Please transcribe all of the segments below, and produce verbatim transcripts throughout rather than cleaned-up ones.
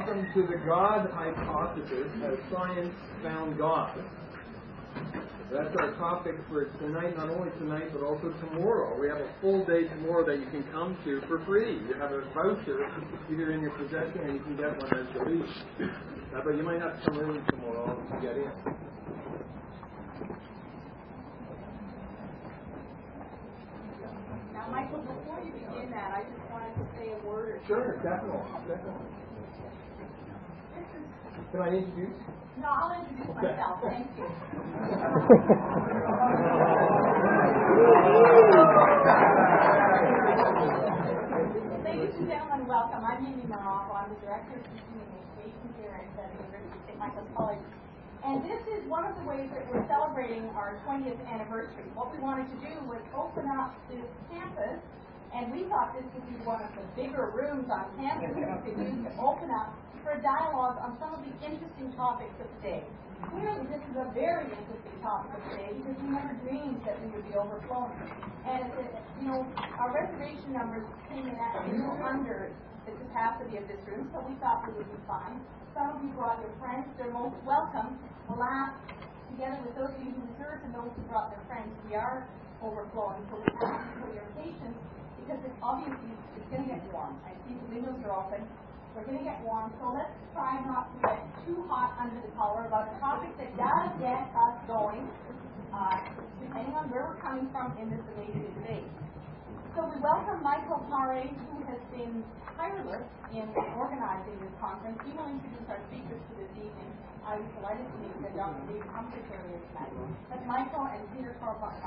welcome to the God hypothesis. Has science found God? That's our topic for tonight, not only tonight, but also tomorrow. We have a full day tomorrow that you can come to for free. You have a voucher either in your possession or you can get one as you leave. Uh, but you might have to come early tomorrow to get in. Now, Michael, before you begin that, I just wanted to say a word or two. Sure, definitely. definitely. Can I introduce? No, I'll introduce myself. Thank you. Ladies and gentlemen, welcome. I'm Amy Morocco. I'm the Director of Continuing Education here at the University of Saint Michael's College. And this is one of the ways that we're celebrating our twentieth anniversary. What we wanted to do was open up this campus, and we thought this would be one of the bigger rooms on campus that we could use to open up for a dialogue on some of the interesting topics of the day. Clearly, this is a very interesting topic of the day because we never dreamed that we would be overflowing. And, it, you know, our reservation numbers came in at a little under the capacity of this room, so we thought we would be fine. Some of you brought your friends. They're most welcome. We'll ask, together with those of you who reserved and those who brought their friends, we are overflowing, so we ask for your patience because it's obviously it's going to get warm. I see the windows are open. We're going to get warm, so let's try not to get too hot under the collar about a topic that does get us going, uh, depending on where we're coming from in this amazing debate. So we welcome Michael Pare, who has been tireless in organizing this conference. He will introduce our speakers for this evening. I was delighted to meet that Doctor David Humphrey earlier tonight. But Michael and Peter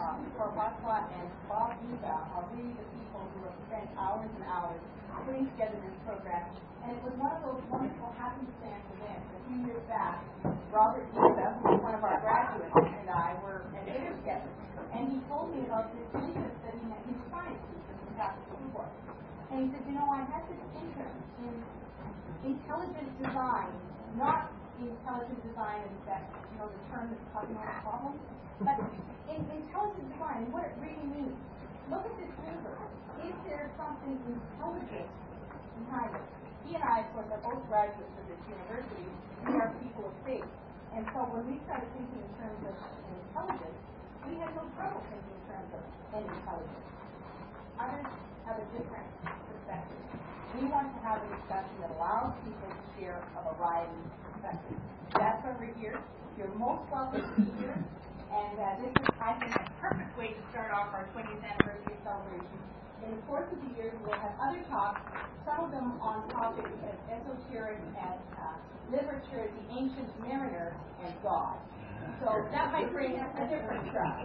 Korbatwa and Bob Giza are really the people who have spent hours and hours putting together this program. And it was one of those wonderful happenstance events. A few years back, Robert Giza, who was one of our graduates, and I were at dinner together. And he told me about this interest that he met. He was science teacher from Catholic School Board. And he said, you know, I had this interest in intelligent design, not intelligent design as that, you know, the term that's causing all the problems, but in intelligent design and what it really means. Look at this river. Is there something intelligent behind it? He and I, of course, are both graduates of this university. We are people of faith. And so when we started thinking in terms of intelligence, we had no trouble thinking in terms of intelligence. Others have a different perspective. We want to have a discussion that allows people to share a variety of perspectives. That's why we're here. You're most welcome to be here. And uh, this is, I think, a perfect way to start off our twentieth anniversary celebration. In the course of the year, we will have other talks, some of them on topics as esoteric as uh, literature, the ancient mariner, and God. So that might bring a different crowd.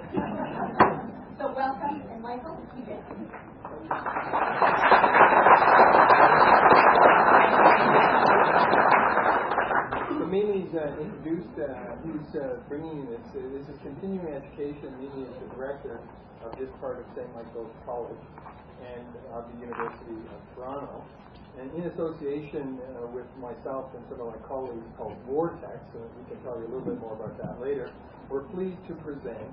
So welcome, and Michael, you get it. So Mimi's uh, introduced uh, who's uh, bringing this. Uh, this is continuing education. Mimi is the director of this part of Saint Michael's College and of the University of Toronto. And in association uh, with myself and some of my colleagues called Vortex, and we can tell you a little bit more about that later, we're pleased to present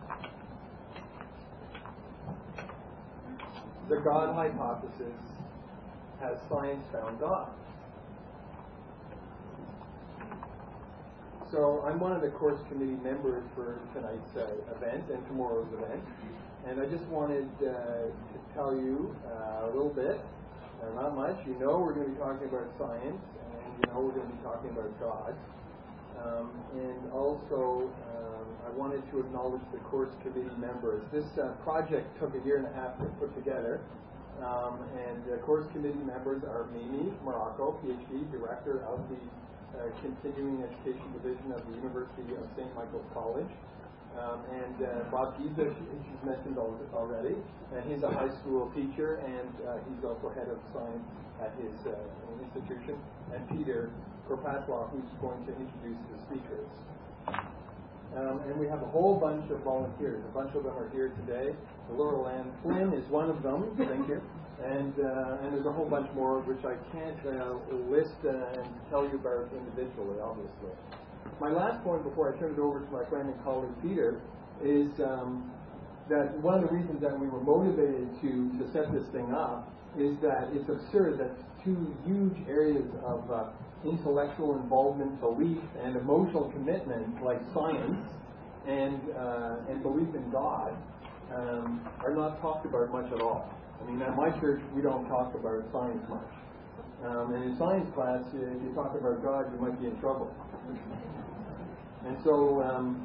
the God hypothesis. Has science found God? So I'm one of the course committee members for tonight's uh, event and tomorrow's event. And I just wanted uh, to tell you uh, a little bit. Uh, not much. You know we're going to be talking about science, and you know we're going to be talking about God. Um, and also, um, I wanted to acknowledge the course committee members. This uh, project took a year and a half to put together. Um, and the course committee members are Mimi Morocco, P H D, Director of the uh, Continuing Education Division of the University of Saint Michael's College. Um, and uh, Bob Giza, she's mentioned already, and he's a high school teacher, and uh, he's also head of science at his uh, institution, and Peter Korbatwa, who's going to introduce the speakers. Um, and we have a whole bunch of volunteers. A bunch of them are here today. Laurel Ann Flynn is one of them. Thank you. And uh, and there's a whole bunch more which I can't uh, list uh, and tell you about individually, obviously. My last point before I turn it over to my friend and colleague Peter is um, that one of the reasons that we were motivated to, to set this thing up is that it's absurd that two huge areas of uh, intellectual involvement, belief, and emotional commitment like science and uh, and belief in God um, are not talked about much at all. I mean, at my church, we don't talk about science much. Um, and in science class, if you talk about God, you might be in trouble. And so um,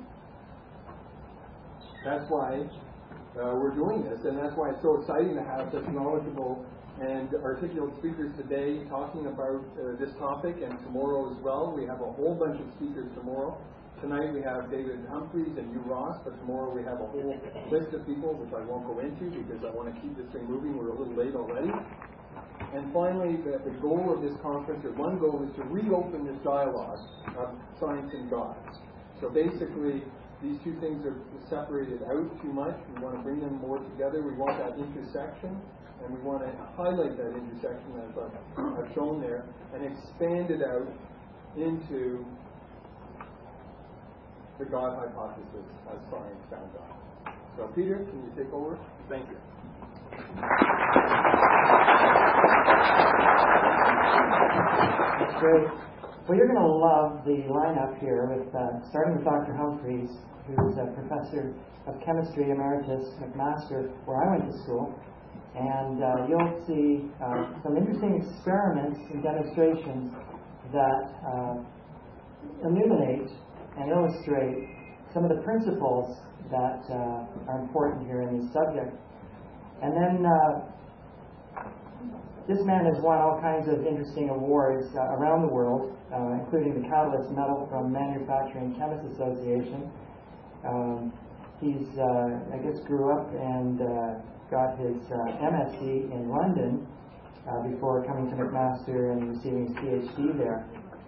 that's why uh, we're doing this, and that's why it's so exciting to have such knowledgeable and articulate speakers today talking about uh, this topic, and tomorrow as well. We have a whole bunch of speakers tomorrow. Tonight we have David Humphreys and Hugh Ross, but tomorrow we have a whole list of people, which I won't go into because I want to keep this thing moving. We're a little late already. And finally, the, the goal of this conference, or one goal, is to reopen this dialogue of science and God. So basically, these two things are separated out too much. We want to bring them more together. We want that intersection, and we want to highlight that intersection as I've, I've shown there, and expand it out into the God hypothesis as science found out. So Peter, can you take over? Thank you. That's great. Well, you're going to love the lineup here, with uh, starting with Doctor Humphreys, who's a professor of chemistry emeritus McMaster, where I went to school. And uh, you'll see uh, some interesting experiments and demonstrations that uh, illuminate and illustrate some of the principles that uh, are important here in this subject. And then uh, this man has won all kinds of interesting awards uh, around the world, uh, including the Catalyst Medal from Manufacturing Chemists Association. Um, he's, uh, I guess, grew up and uh, got his uh, M S c in London uh, before coming to McMaster and receiving his PhD there.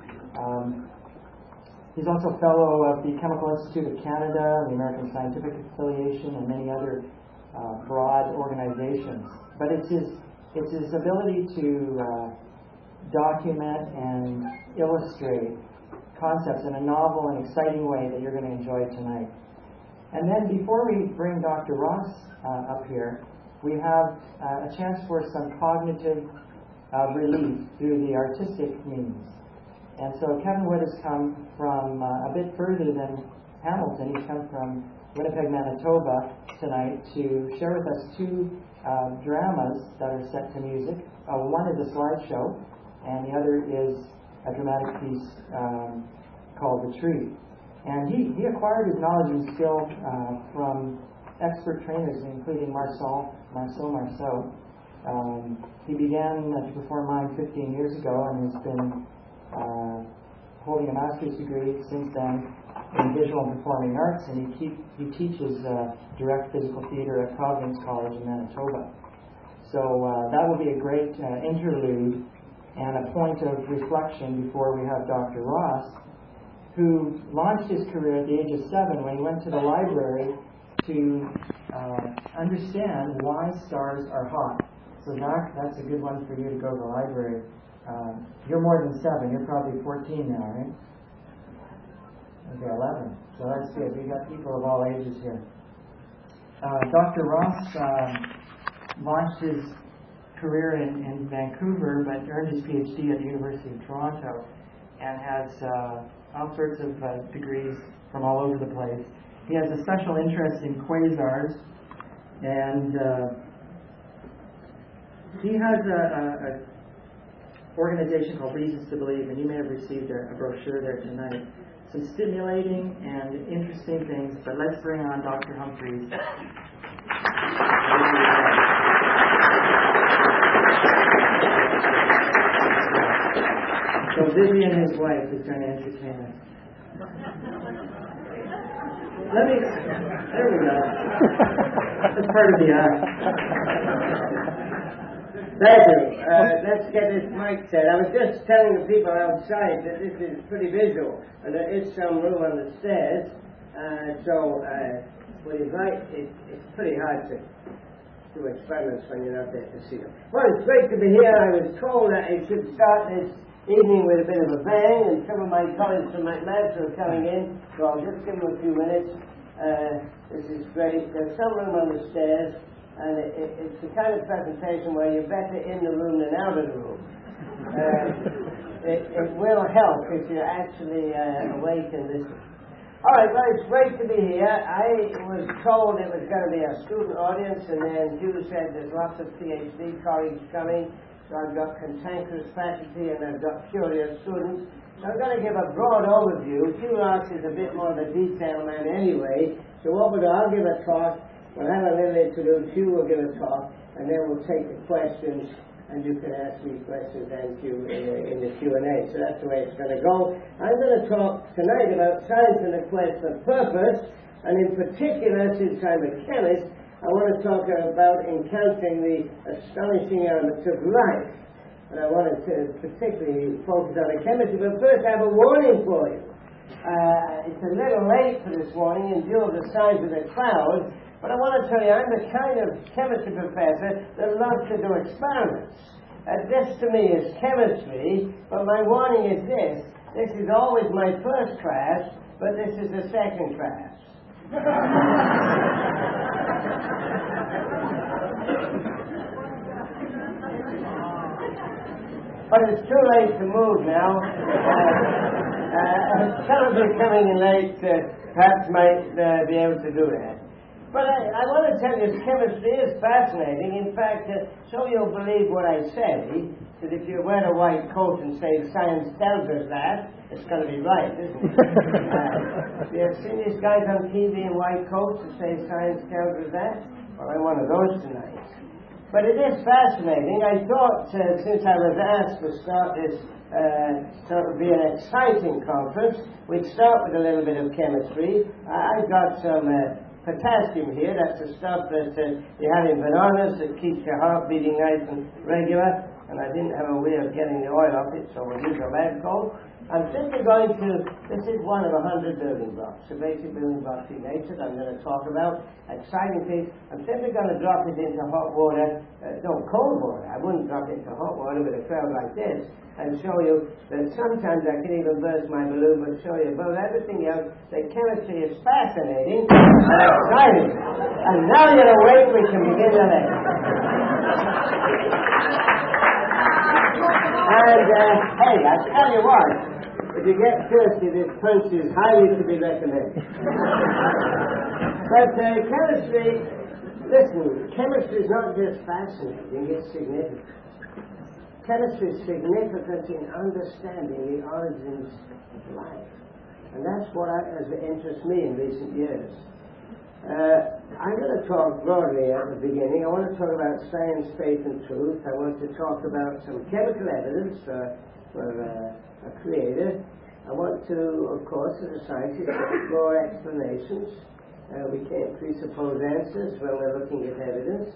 Um, He's also a fellow of the Chemical Institute of Canada, the American Scientific Affiliation, and many other uh, broad organizations. But it's his, it's his ability to uh, document and illustrate concepts in a novel and exciting way that you're going to enjoy tonight. And then before we bring Doctor Ross uh, up here, we have uh, a chance for some cognitive uh, relief through the artistic means. And so Kevin Wood has come from uh, a bit further than Hamilton. He's come from Winnipeg, Manitoba tonight to share with us two uh, dramas that are set to music. Uh, one is a slideshow, and the other is a dramatic piece um, called The Tree. And he, he acquired his knowledge and skill uh, from expert trainers, including Marcel, Marcel Marceau. Um, he began uh, to perform mime fifteen years ago and has been Uh, holding a master's degree since then in visual and performing arts, and he, keep, he teaches uh, direct physical theater at Providence College in Manitoba. So uh, that will be a great uh, interlude and a point of reflection before we have Doctor Ross, who launched his career at the age of seven when he went to the library to uh, understand why stars are hot. So Zach, that's a good one for you to go to the library. Uh, you're more than seven. You're probably fourteen now, right? Okay, eleven. So that's good. We've got people of all ages here. Uh, Doctor Ross uh, launched his career in, in Vancouver, but earned his PhD at the University of Toronto, and has uh, all sorts of uh, degrees from all over the place. He has a special interest in quasars, and uh, he has a, a, a organization called Reasons to Believe, and you may have received a, a brochure there tonight. Some stimulating and interesting things, but let's bring on Doctor Humphreys. So Vivian and his wife is going to entertain us. Let me, there we go. That's part of the act. Thank you. Uh, let's get this mic set. I was just telling the people outside that this is pretty visual, and there is some room on the stairs. Uh, so, uh, when you write, it, it's pretty hard to do experiments when you're not there to see them. Well, it's great to be here. I was told that I should start this evening with a bit of a bang, and some of my colleagues from McMaster are coming in, so I'll just give them a few minutes. Uh, this is great. There's some room on the stairs. And it, it, it's the kind of presentation where you're better in the room than out of the room. Uh, it, it will help if you actually uh, awake and listen. All right, well, it's great to be here. I was told it was going to be a student audience, and then Hugh said there's lots of PhD colleagues coming, so I've got cantankerous faculty and I've got curious students. So I'm going to give a broad overview. Hugh Ross is a bit more of a detail man anyway, so what we'll do, I'll give a talk, we'll have a little introduce, Hugh will give a talk, and then we'll take the questions, and you can ask these questions then Q, in, the, in the Q and A. So that's the way it's going to go. I'm going to talk tonight about science and the quest for purpose, and in particular, since I'm a chemist, I want to talk about encountering the astonishing elements of life. And I wanted to particularly focus on the chemistry, but first I have a warning for you. Uh, it's a little late for this warning in view of the size of the crowd, but I want to tell you, I'm the kind of chemistry professor that loves to do experiments. Uh, this to me is chemistry, but my warning is this. This is always my first class, but this is the second class. But it's too late to move now. Uh, uh, some of you coming in late uh, perhaps might uh, be able to do that. But I, I want to tell you, chemistry is fascinating. In fact, uh, so you'll believe what I say, that if you wear a white coat and say science tells us that, it's going to be right, isn't it? uh, you have seen these guys on T V in white coats that say science tells us that? Well, I'm one of those tonight. But it is fascinating. I thought, uh, since I was asked to start this, uh, sort of be an exciting conference, we'd start with a little bit of chemistry. Uh, I've got some uh, potassium here. That's the stuff that uh, you have in bananas that keeps your heart beating nice and regular. And I didn't have a way of getting the oil off it, so we'll use a lab coat. I'm simply going to, this is one of a hundred building blocks, the basic building blocks in nature that I'm going to talk about. Exciting things. I'm simply going to drop it into hot water, uh, no, cold water. I wouldn't drop it into hot water with a crowd like this, and show you that sometimes I can even burst my balloon, but show you above everything else that chemistry is fascinating and exciting. And now you're awake, we can begin the lesson. And, uh, hey, I tell you what, if you get thirsty, this punch is highly to be recommended. But uh, chemistry, listen, chemistry is not just fascinating, it's significant. Chemistry is significant in understanding the origins of life. And that's what I, has interested me in recent years. Uh, I'm going to talk broadly at the beginning. I want to talk about science, faith, and truth. I want to talk about some chemical evidence for, for uh, a creator. I want to, of course, as a scientist, explore explanations. Uh, we can't presuppose answers when we're looking at evidence.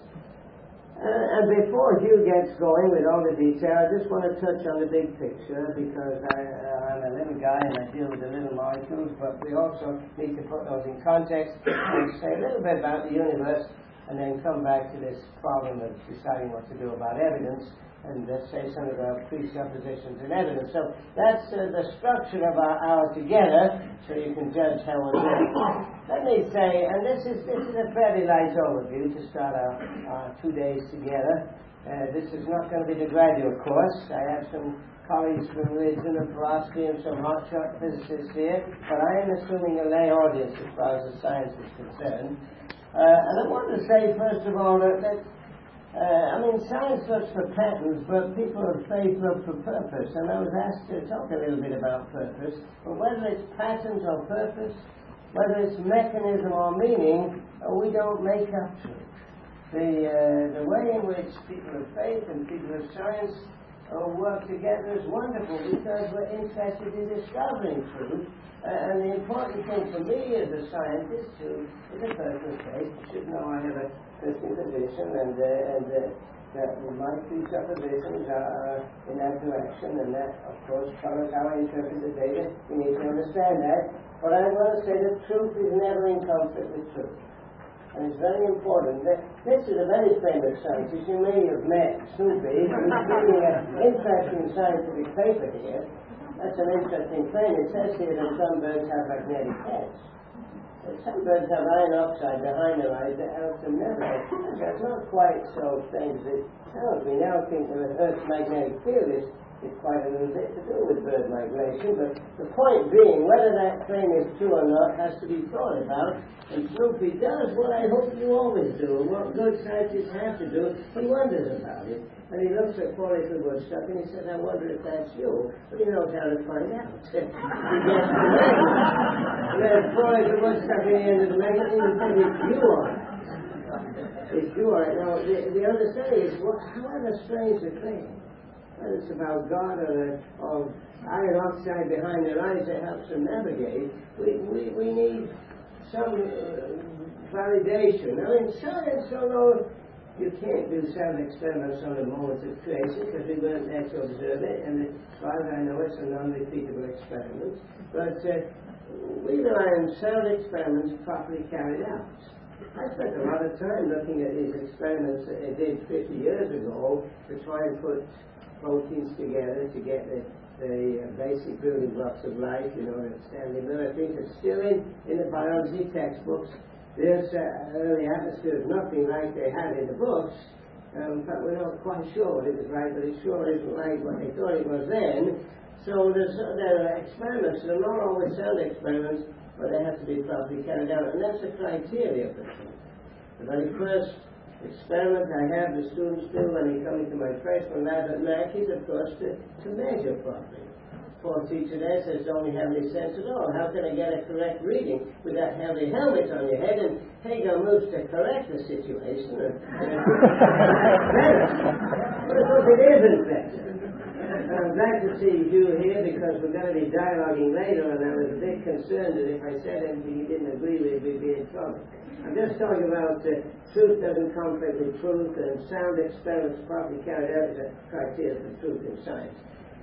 Uh, and before Hugh gets going with all the detail, I just want to touch on the big picture, because I, uh, I'm a little guy and I deal with the little molecules, but we also need to put those in context and say a little bit about the universe, and then come back to this problem of deciding what to do about evidence, and uh, say something about presuppositions and evidence. So that's uh, the structure of our hour together, so you can judge how we're doing. Let me say, and this is this is a fairly light overview to start our, our two days together. Uh, this is not going to be the graduate course. I have some colleagues from religion and philosophy and some hotshot physicists here, but I am assuming a lay audience as far as the science is concerned. Uh, and I want to say, first of all, that, that Uh, I mean, science looks for patterns, but people of faith look for purpose. And I was asked to talk a little bit about purpose. But whether it's patterns or purpose, whether it's mechanism or meaning, uh, we don't make up truth. The, uh, the way in which people of faith and people of science uh, work together is wonderful, because we're interested in discovering truth. Uh, and the important thing for me as a scientist, who is a person of faith, you should know I have a Christian position, and, uh, and uh, that my presuppositions are in that direction, and that, of course, follows how I interpret the data. You need to understand that. But I want to say that truth is never in conflict with truth. And it's very important. That this is a very famous scientist. You may have met Snoopy, who's reading an interesting scientific paper here. That's an interesting claim. It says here that some birds have magnetic heads. Some birds have iron oxide behind their eyes that helps them navigate. That's not quite so strange as it sounds. We now think that the Earth's magnetic field is it's quite a little bit to do with bird migration, but the point being, whether that claim is true or not has to be thought about, and Snoopy does what I hope you always do, and what good scientists have to do. He wonders about it, and he looks at poor little Woodstock, and he says, I wonder if that's you, but he knows how to find out. He gets the magazine, and there's poor little Woodstock at the end of the magazine, and says, it's you on it. It's you on it. Now, the, the other side is, well, however strange the claim, whether it's about God or, the, or iron oxide behind their eyes that helps them navigate, we, we, we need some uh, validation. Now in science, although you can't do sound experiments on the moment of creation because we weren't there to observe it, and as far as I know it's a non-repeatable experiment, but uh, we rely on sound experiments properly carried out. I spent a lot of time looking at these experiments that they did fifty years ago to try and put proteins together to get the, the uh, basic building blocks of life, you know, that Stanley Miller thinks it's still in, in the biology textbooks. This uh, early atmosphere is nothing like they had in the books, um, but we're not quite sure what it was like, but it sure isn't like what they thought it was then. So there's, uh, there are experiments, they're not always sound experiments, but they have to be properly carried out, and that's the criteria for them. The very first experiment I have the students do when they come into my freshman lab at Mac is, of course, to, to measure properly. Poor teacher there says, don't you have any sense at all? How can I get a correct reading with that heavy helmet on your head? And Hagar moves to correct the situation. And, and better. But of course it isn't better. I'm glad to see you here because we're going to be dialoguing later, and I was a bit concerned that if I said anything you didn't agree with, we'd be in trouble. I'm just talking about uh, truth doesn't conflict with truth, and sound experiments properly carried out is a criteria for truth in science.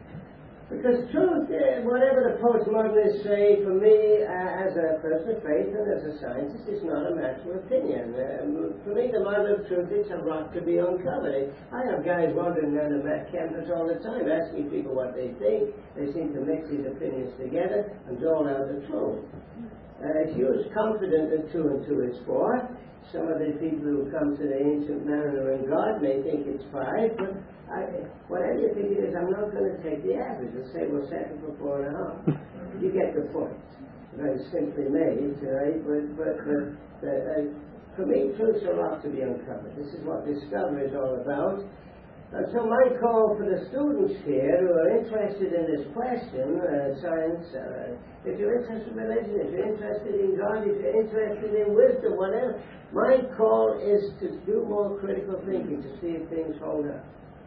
Because truth, uh, whatever the postmodernists say, for me, uh, as a person of faith and as a scientist, is not a matter of opinion. Um, for me, the mother of truth is a rock to be uncovered. I have guys wandering around the Mac campus all the time, asking people what they think. They seem to mix these opinions together and dole out the truth. Uh, Hugh's confident that two and two is four. Some of the people who come to the ancient manner in God may think it's five, but I, whatever you think it is, I'm not going to take the average and say we'll settle for four and a half. You get the point. Very simply made, right? But, but, but uh, uh, for me, truths are a lot to be uncovered. This is what discovery is all about. And so my call for the students here who are interested in this question, uh, science, uh, if you're interested in religion, if you're interested in God, if you're interested in wisdom, whatever, my call is to do more critical thinking, to see if things hold up.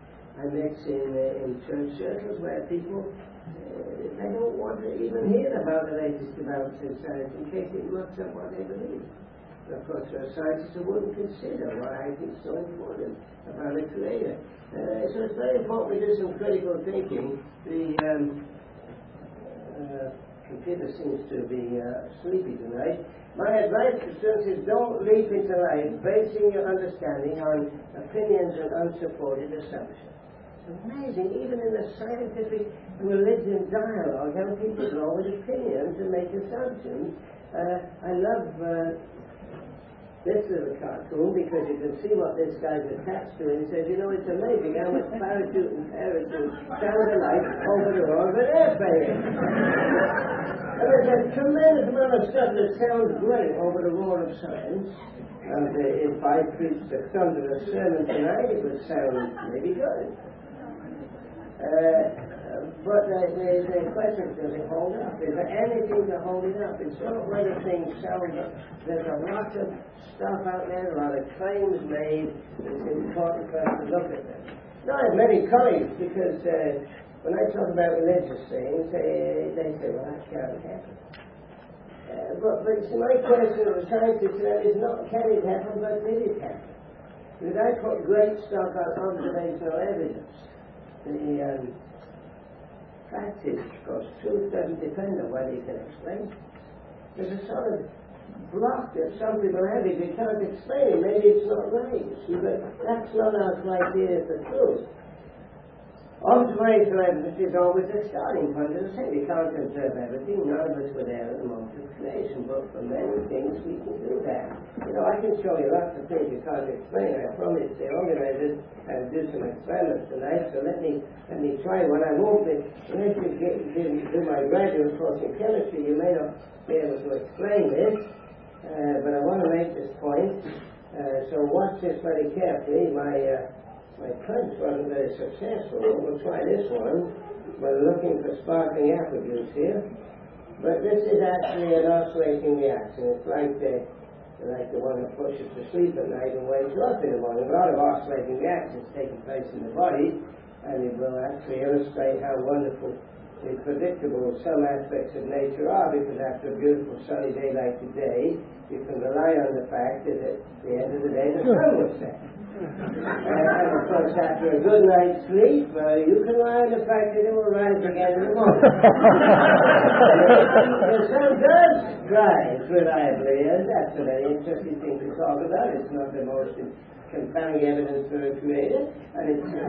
I mix in, uh, in church circles where people, uh, they don't want to even hear about the latest developments in science in case it mucks up what they believe. Of course, there are scientists who wouldn't consider what I think is so important about a creator. Uh, so it's very important we do some critical thinking. The um, uh, computer seems to be uh, sleepy tonight. My advice to students is don't leap into life basing your understanding on opinions and unsupported assumptions. It's amazing, even in the scientific religion dialogue, how people go with opinions and make assumptions. Uh, I love uh, this is a cartoon because you can see what this guy's attached to, and he says, you know, it's amazing how much parachute and parachute sound alike over the road of an airplane. And there's a tremendous amount of stuff that sounds great over the road of science. And uh, if I preached a thunderous sermon tonight, it would sound maybe good. Uh, But the, the, the question is, does it hold up? Is there anything to hold it up? It's not whether things sound up. There's a lot of stuff out there, a lot of claims made. It's important for us to look at them. Now, I have many colleagues because uh, when I talk about religious things, they, they say, well, that can't happen. Uh, but, but see, my question as a scientist to them is not can it happen, but did it happen? Because I put great stock on observational evidence. The um, fact is, of course, truth doesn't depend on whether you can explain it. There's a sort of block that some people have. If you can't explain it, maybe it's not right. See, but that's not our criteria for truth. Observational evidence is always a starting point. As I say, we can't observe everything. None of us were there at the moment of creation, but for many things we can do that. You know, I can show you lots of things you can't explain. I promised the organizers I'd do some experiments tonight, so let me let me try one. I won't be, unless you get, do my graduate course in chemistry, you may not be able to explain this, uh, but I want to make this point. Uh, so watch this very carefully. My uh, My punch wasn't very successful. We'll try this one. We're looking for sparkling apple juice here. But this is actually an oscillating reaction. It's like the, like the one that pushes to sleep at night and wakes you up in the morning. A lot of oscillating reactions taking place in the body, and it will actually illustrate how wonderful and predictable some aspects of nature are, because after a beautiful sunny day like today, you can rely on the fact that at the end of the day the sun will set. And of course, after a good night's sleep, uh, you can rely on the fact that it will rise again in the morning. The sun does rise reliably, and that's a very interesting thing to talk about. It's not the most compelling evidence for a creator, and it's uh,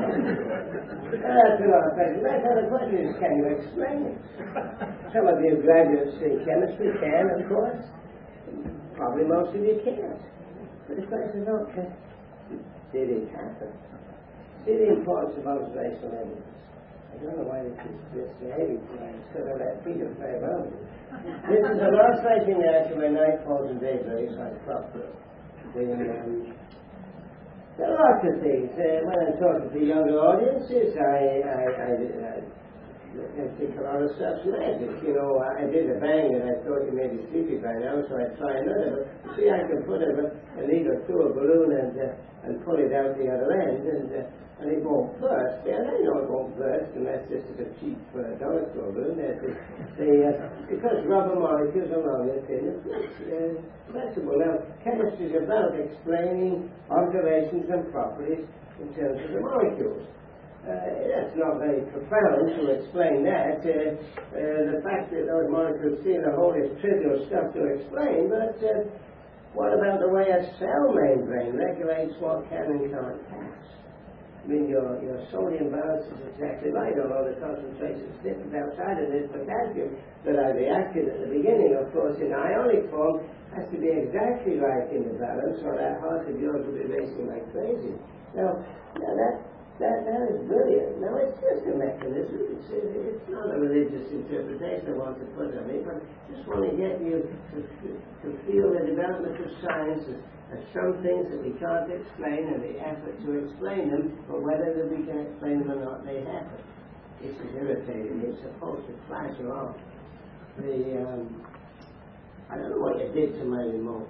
that's a lot of questions. That's how the question is, can you explain it? Some of you graduates in chemistry can, of course. Probably most of you can't. But the question is, okay, did it happen? See the importance of observational evidence. I don't know why this is this heavy tonight. It's because I let Peter play around with it. This is an oscillating reaction where night falls and day breaks like clockwork. The, um, there are lots of things. Uh, when I'm talking to younger audiences, I, I, I, I, I think a lot of stuff's magic. You know, I did a bang and I thought you may be sleepy by now, so I'd try another. But see, I can put a, a needle through a balloon and uh, and pull it out the other end, and uh, and it won't burst. And I know it won't burst unless this is a cheap uh, dollar store balloon. That's it. The, uh, because rubber molecules are long and thin and uh, flexible. Now, chemistry is about explaining observations and properties in terms of the molecules. Uh, that's not very profound to explain that. Uh, uh, the fact that those molecules seem to hold is trivial stuff to explain, but uh, what about the way a cell membrane regulates what can and can't pass? I mean, your, your sodium balance is exactly right, although the concentration is different outside of this potassium that I reacted at the beginning, of course, in ionic form, has to be exactly right in the balance, or that heart of yours will be racing like crazy. Now, now that That, that is brilliant. Now, it's just a mechanism. It's, it's not a religious interpretation I want to put on it, but I just want to get you to, to feel the development of science as, as some things that we can't explain and the effort to explain them, but whether that we can explain them or not, they happen. This is irritating. It's supposed to flash along. The, um, I don't know what you did to my remote.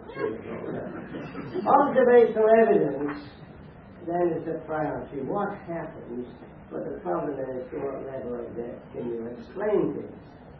Observational evidence then is a priority. What happens, but the problem is to what level of depth can you explain things?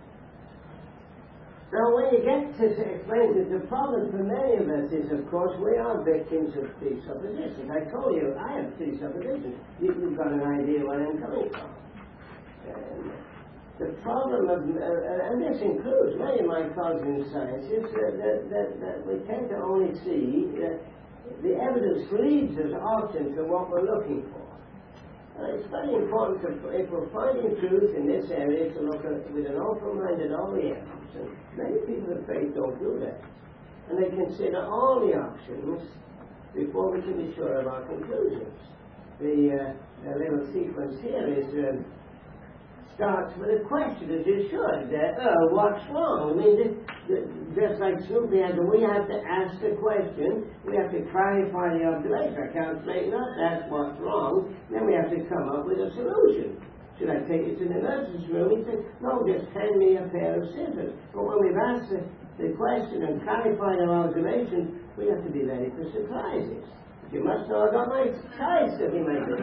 Now, when you get to explain things, the problem for many of us is, of course, we are victims of presuppositions. I told you, I have presuppositions. You, you've got an idea where I'm coming from. And the problem of, uh, and this includes many of my colleagues in science, is that, that, that, that we tend to only see that the evidence leads us often to what we're looking for. Uh, it's very important to, if we're finding truth in this area, to look at with an open mind at all the evidence. And many people of faith don't do that. And they consider all the options before we can be sure of our conclusions. The, uh, the little sequence here is um, starts with a question, as you should. Uh, oh, what's wrong? I mean, this, this, just like Snoopy has, we have to ask the question, we have to clarify the observation. I can't say, no, that's what's wrong. Then we have to come up with a solution. Should I take you to the nurse's room? He said, no, just hand me a pair of scissors. But when we've asked the, the question and clarified our observation, we have to be ready for surprises. You must know I got my choice if you make it.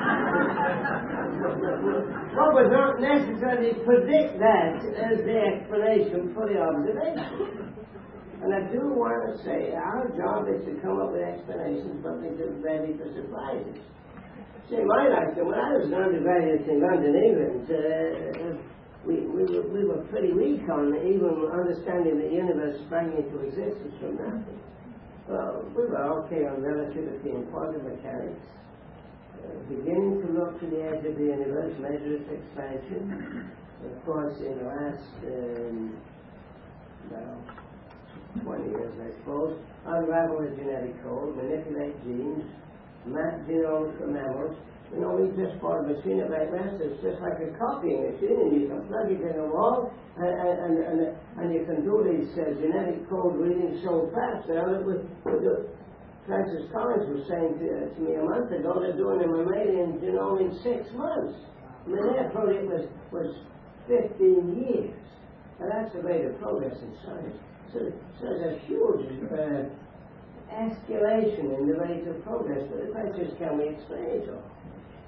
What would not necessarily predict that as the explanation for the observation. And I do want to say our job is to come up with explanations, but we be ready for surprises. See, my life, when I was an undergraduate in London, England, uh, we, we, were, we were pretty weak on even understanding the universe sprang into existence from nothing. Well, we were okay on relativity and quantum mechanics. uh, beginning to look to the edge of the universe, measure its expansion. Of course, in the last um, well, twenty years, I suppose, unravel the genetic code, manipulate genes, map genomes for mammals. You know, we just bought a machine at McMaster. It's just like a copying machine, and you can plug it in the wall, and and and, and you can do these uh, genetic code readings so fast. Now, that with, with the, Francis Collins was saying to, uh, to me a month ago, they're doing a mammalian genome in six months. I mean, their project was was fifteen years. Now, that's the rate of progress in science. So, so there's a huge uh, escalation in the rate of progress. But the question is, can we explain it all?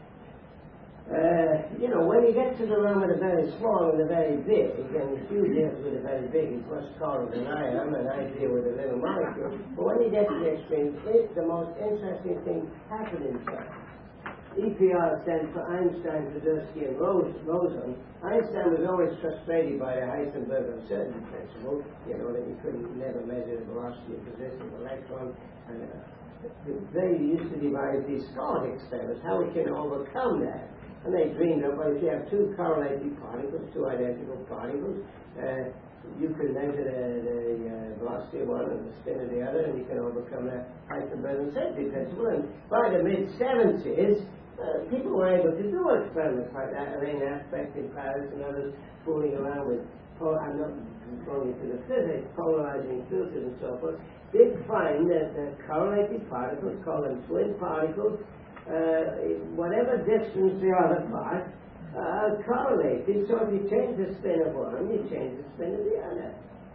Uh, you know, when you get to the realm of the very small and the very big, and if you deal with the very big, it's much taller than I am, and I deal with a little molecule. But when you get to the extreme, it's the most interesting thing happening in science. E P R stands for Einstein, Tversky, and Rosen. Einstein was always frustrated by the Heisenberg uncertainty principle, you know, that you couldn't never measure the velocity and position of an electron. And, uh, they used to devise these thought experiments, how we can overcome that. And they dreamed of, well, if you have two correlated particles, two identical particles, uh, you can measure the, the uh, velocity of one and the spin of the other, and you can overcome that Heisenberg uncertainty principle. And by the mid seventies, uh, people were able to do experiments like that, Alain Aspect in Paris and others fooling around with, pol- I'm not going into the physics, polarizing filters and so forth, did find that the correlated particles, call them twin particles, Uh, whatever distance they are apart, uh, correlated. So if you change the spin of one, you change the spin of the other.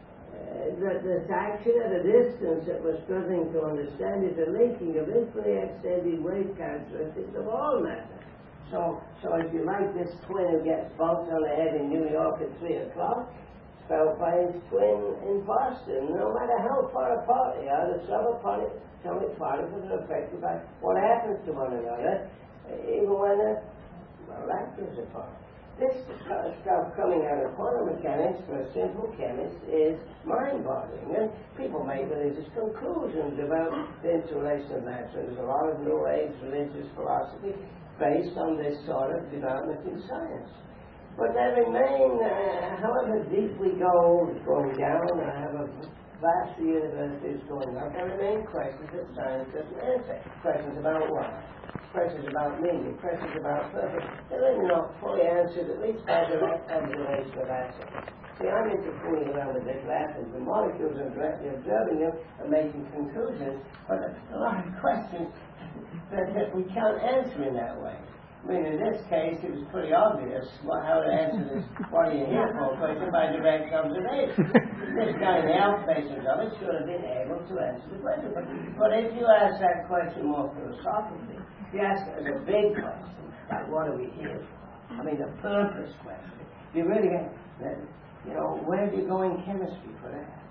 Uh, that this action at a distance that we're struggling to understand is a linking of infinitely extended wave characteristics of all matter. So, so if you like this twin who gets bumped on the head in New York at three o'clock, felt by his twin in Boston, no matter how far apart they are, the subatomic atomic particles are affected by what happens to one another, even when they're well, atoms apart. This stuff coming out of quantum mechanics for a simple chemist is mind-boggling, and people make religious conclusions about the interrelation of matter. There's a lot of New Age religious philosophy based on this sort of development in science. But there remain, uh, however deep we go, going down, I have a vast universities going up, there remain questions that science doesn't answer. Questions about what? Questions about meaning, questions about purpose. They're really not fully answered, at least by direct observation of atoms. See, I'm into fooling around with little atoms and molecules and directly observing them and making conclusions, but a lot of questions that, that we can't answer in that way. I mean, in this case, it was pretty obvious what, how to answer this what are you here for question by direct observation. This guy in the outpatients of it should have been able to answer the question. But, but if you ask that question more philosophically, you ask it as a big question, like what are we here for? I mean, the purpose question. You really get, you know, where do you go in chemistry for that?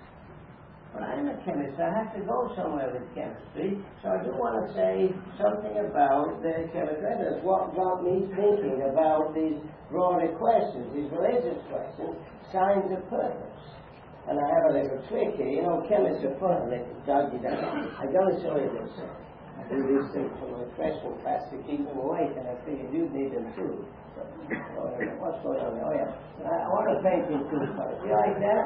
But I'm a chemist. I have to go somewhere with chemistry. So I do want to say something about the chemical evidence. What got me thinking about these broader questions, these religious questions, signs of purpose. And I have a little trick here. You know, chemists are fun. They can dodgy that. I'm going to show you this. I do these things for my freshman class to keep them awake, and I figured you'd need them too. Oh, what's going on? Oh, yeah. I want to thank you too, fellas. You like that?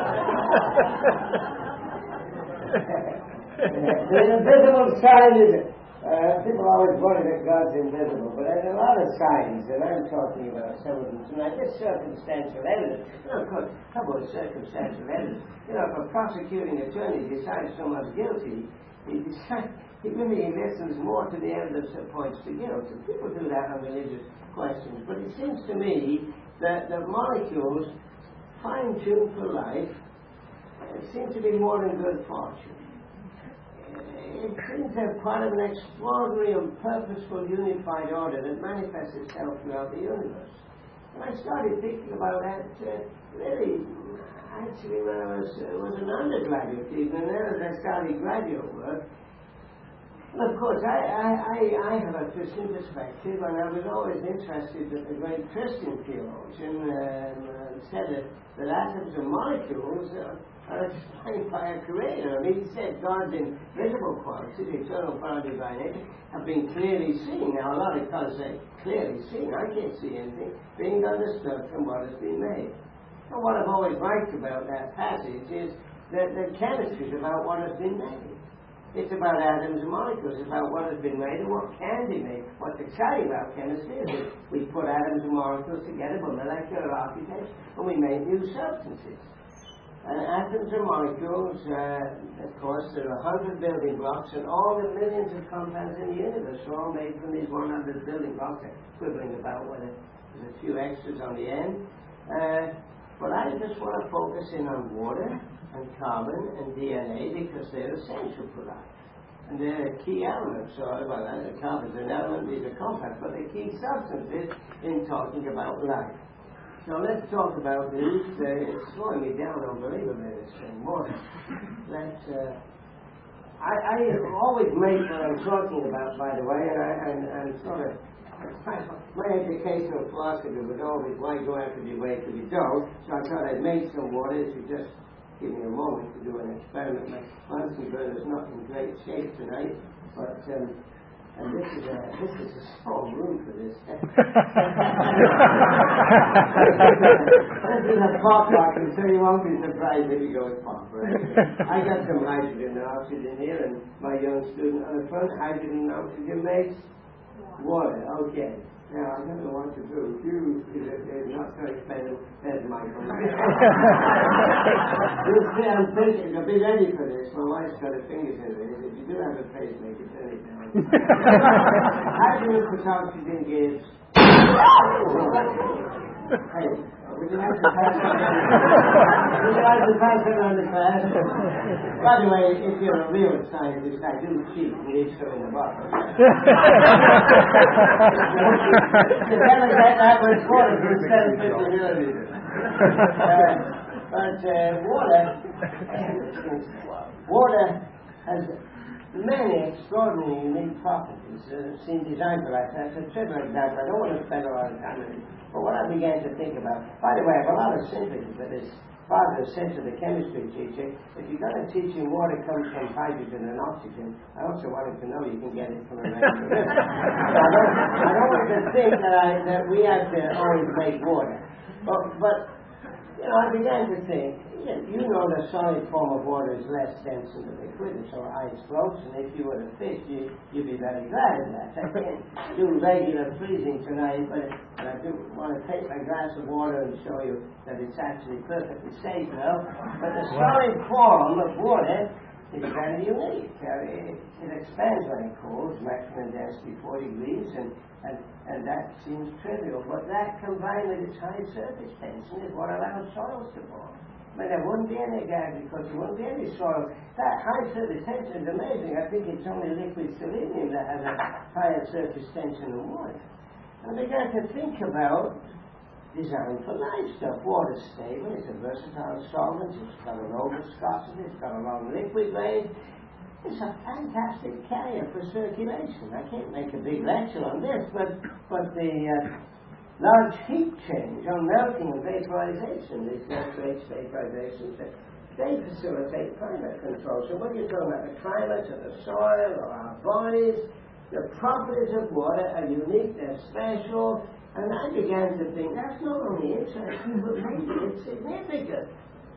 The invisible sign. Uh, people always worry that God's invisible, but there's a lot of signs, and I'm talking about some of them tonight. This circumstantial evidence. You know, of course, how about circumstantial evidence? You know, if a prosecuting attorney decides someone's guilty, he decides, he really listens more to the evidence that points to guilt. And people do that on religious questions. But it seems to me that the molecules fine-tuned for life uh, seem to be more than good fortune. It seems they're part of an extraordinary and purposeful unified order that manifests itself throughout the universe. And I started thinking about that uh, really, actually, when I was, uh, was an undergraduate even, and then as I started graduate work. And of course, I, I, I, I have a Christian perspective, and I was always interested that the great Christian theologian, uh, said that, that atoms and molecules uh, are explained by a creator. I mean, he said God's invisible qualities, eternal qualities by nature, have been clearly seen. Now, a lot of scholars say, clearly seen. I can't see anything being understood from what has been made. And what I've always liked about that passage is that, that chemistry is about what has been made. It's about atoms and molecules. It's about what has been made and what can be made. What's exciting about chemistry is that we put atoms and molecules together with molecular architecture and we make new substances. And atoms and molecules, uh, of course, there are one hundred building blocks, and all the millions of compounds in the universe are all made from these one hundred building blocks, quibbling about whether there's a few extras on the end. Uh, but I just want to focus in on water and carbon and D N A because they're essential for life. And they're key elements. So, well, uh, carbon's an element, these are compounds, but they're key substances in talking about life. So let's talk about these. Uh, it's slowing me down unbelievably, this thing. Water. Let's, uh, I, I always make what I'm talking about, by the way, and I, and, and sort of, my educational philosophy was always, why go after the way to be dull? So I thought I'd make some water. If you just give me a moment to do an experiment. My Bunsen burner is not in great shape tonight, but um, and this is a this is a small room for this. This is a pop rocket, so you won't be surprised if you go with pop. Right? I got some hydrogen and oxygen here, and my young student on the front, hydrogen and oxygen makes water. Okay. Now, I don't know what to do. You, it's not so expensive, says Michael. You see, I'm thinking, I'll be ready for this. My wife's got her fingers in it. If you do have a pacemaker, turn it down. Hydrogen with oxygen gives. Hey, would you like to pass it on? Would you like to pass it on the class? By the way, if you're a real scientist, I do cheat and leave some in the bottle. You never get that much water for seven hundred fifty milliliters. Uh, but uh, water, water has many extraordinary unique properties. Uh, seen designed for life. That's a trivial example. I don't want to spend a lot of time on it. But what I began to think about, by the way, I have a lot of sympathy for this father sense of the chemistry teacher. If you're going to teach him water comes from hydrogen and oxygen, I also want him to know you can get it from a regular river. So I don't, I don't want to think that, I, that we have to always make water. But, but, you know, I began to think, you know the solid form of water is less dense than the liquid, and so ice floats, and if you were a fish, you, you'd be very glad of that. I can't do regular freezing tonight, but I do want to take my glass of water and show you that it's actually perfectly safe now. But the solid form of water is very unique. Uh, it, it expands when it cools, maximum density forty degrees, and, and, and that seems trivial. But that combined with its high surface tension is what allows soils to form. I mean, there wouldn't be any agriculture, there wouldn't be any soil. That high surface tension is amazing. I think it's only liquid selenium that has a higher surface tension than water. And I began to think about design for life stuff. Water's stable, it's a versatile solvent, it's got a low viscosity, it's got a long liquid range. It's a fantastic carrier for circulation. I can't make a big lecture on this, but, but the uh, large heat change on melting and vaporization, these gas-rate vaporizations, they facilitate climate control. So when you're talking about the climate of the soil or our bodies, the properties of water are unique, they're special, and I began to think that's not only interesting, but maybe it's significant.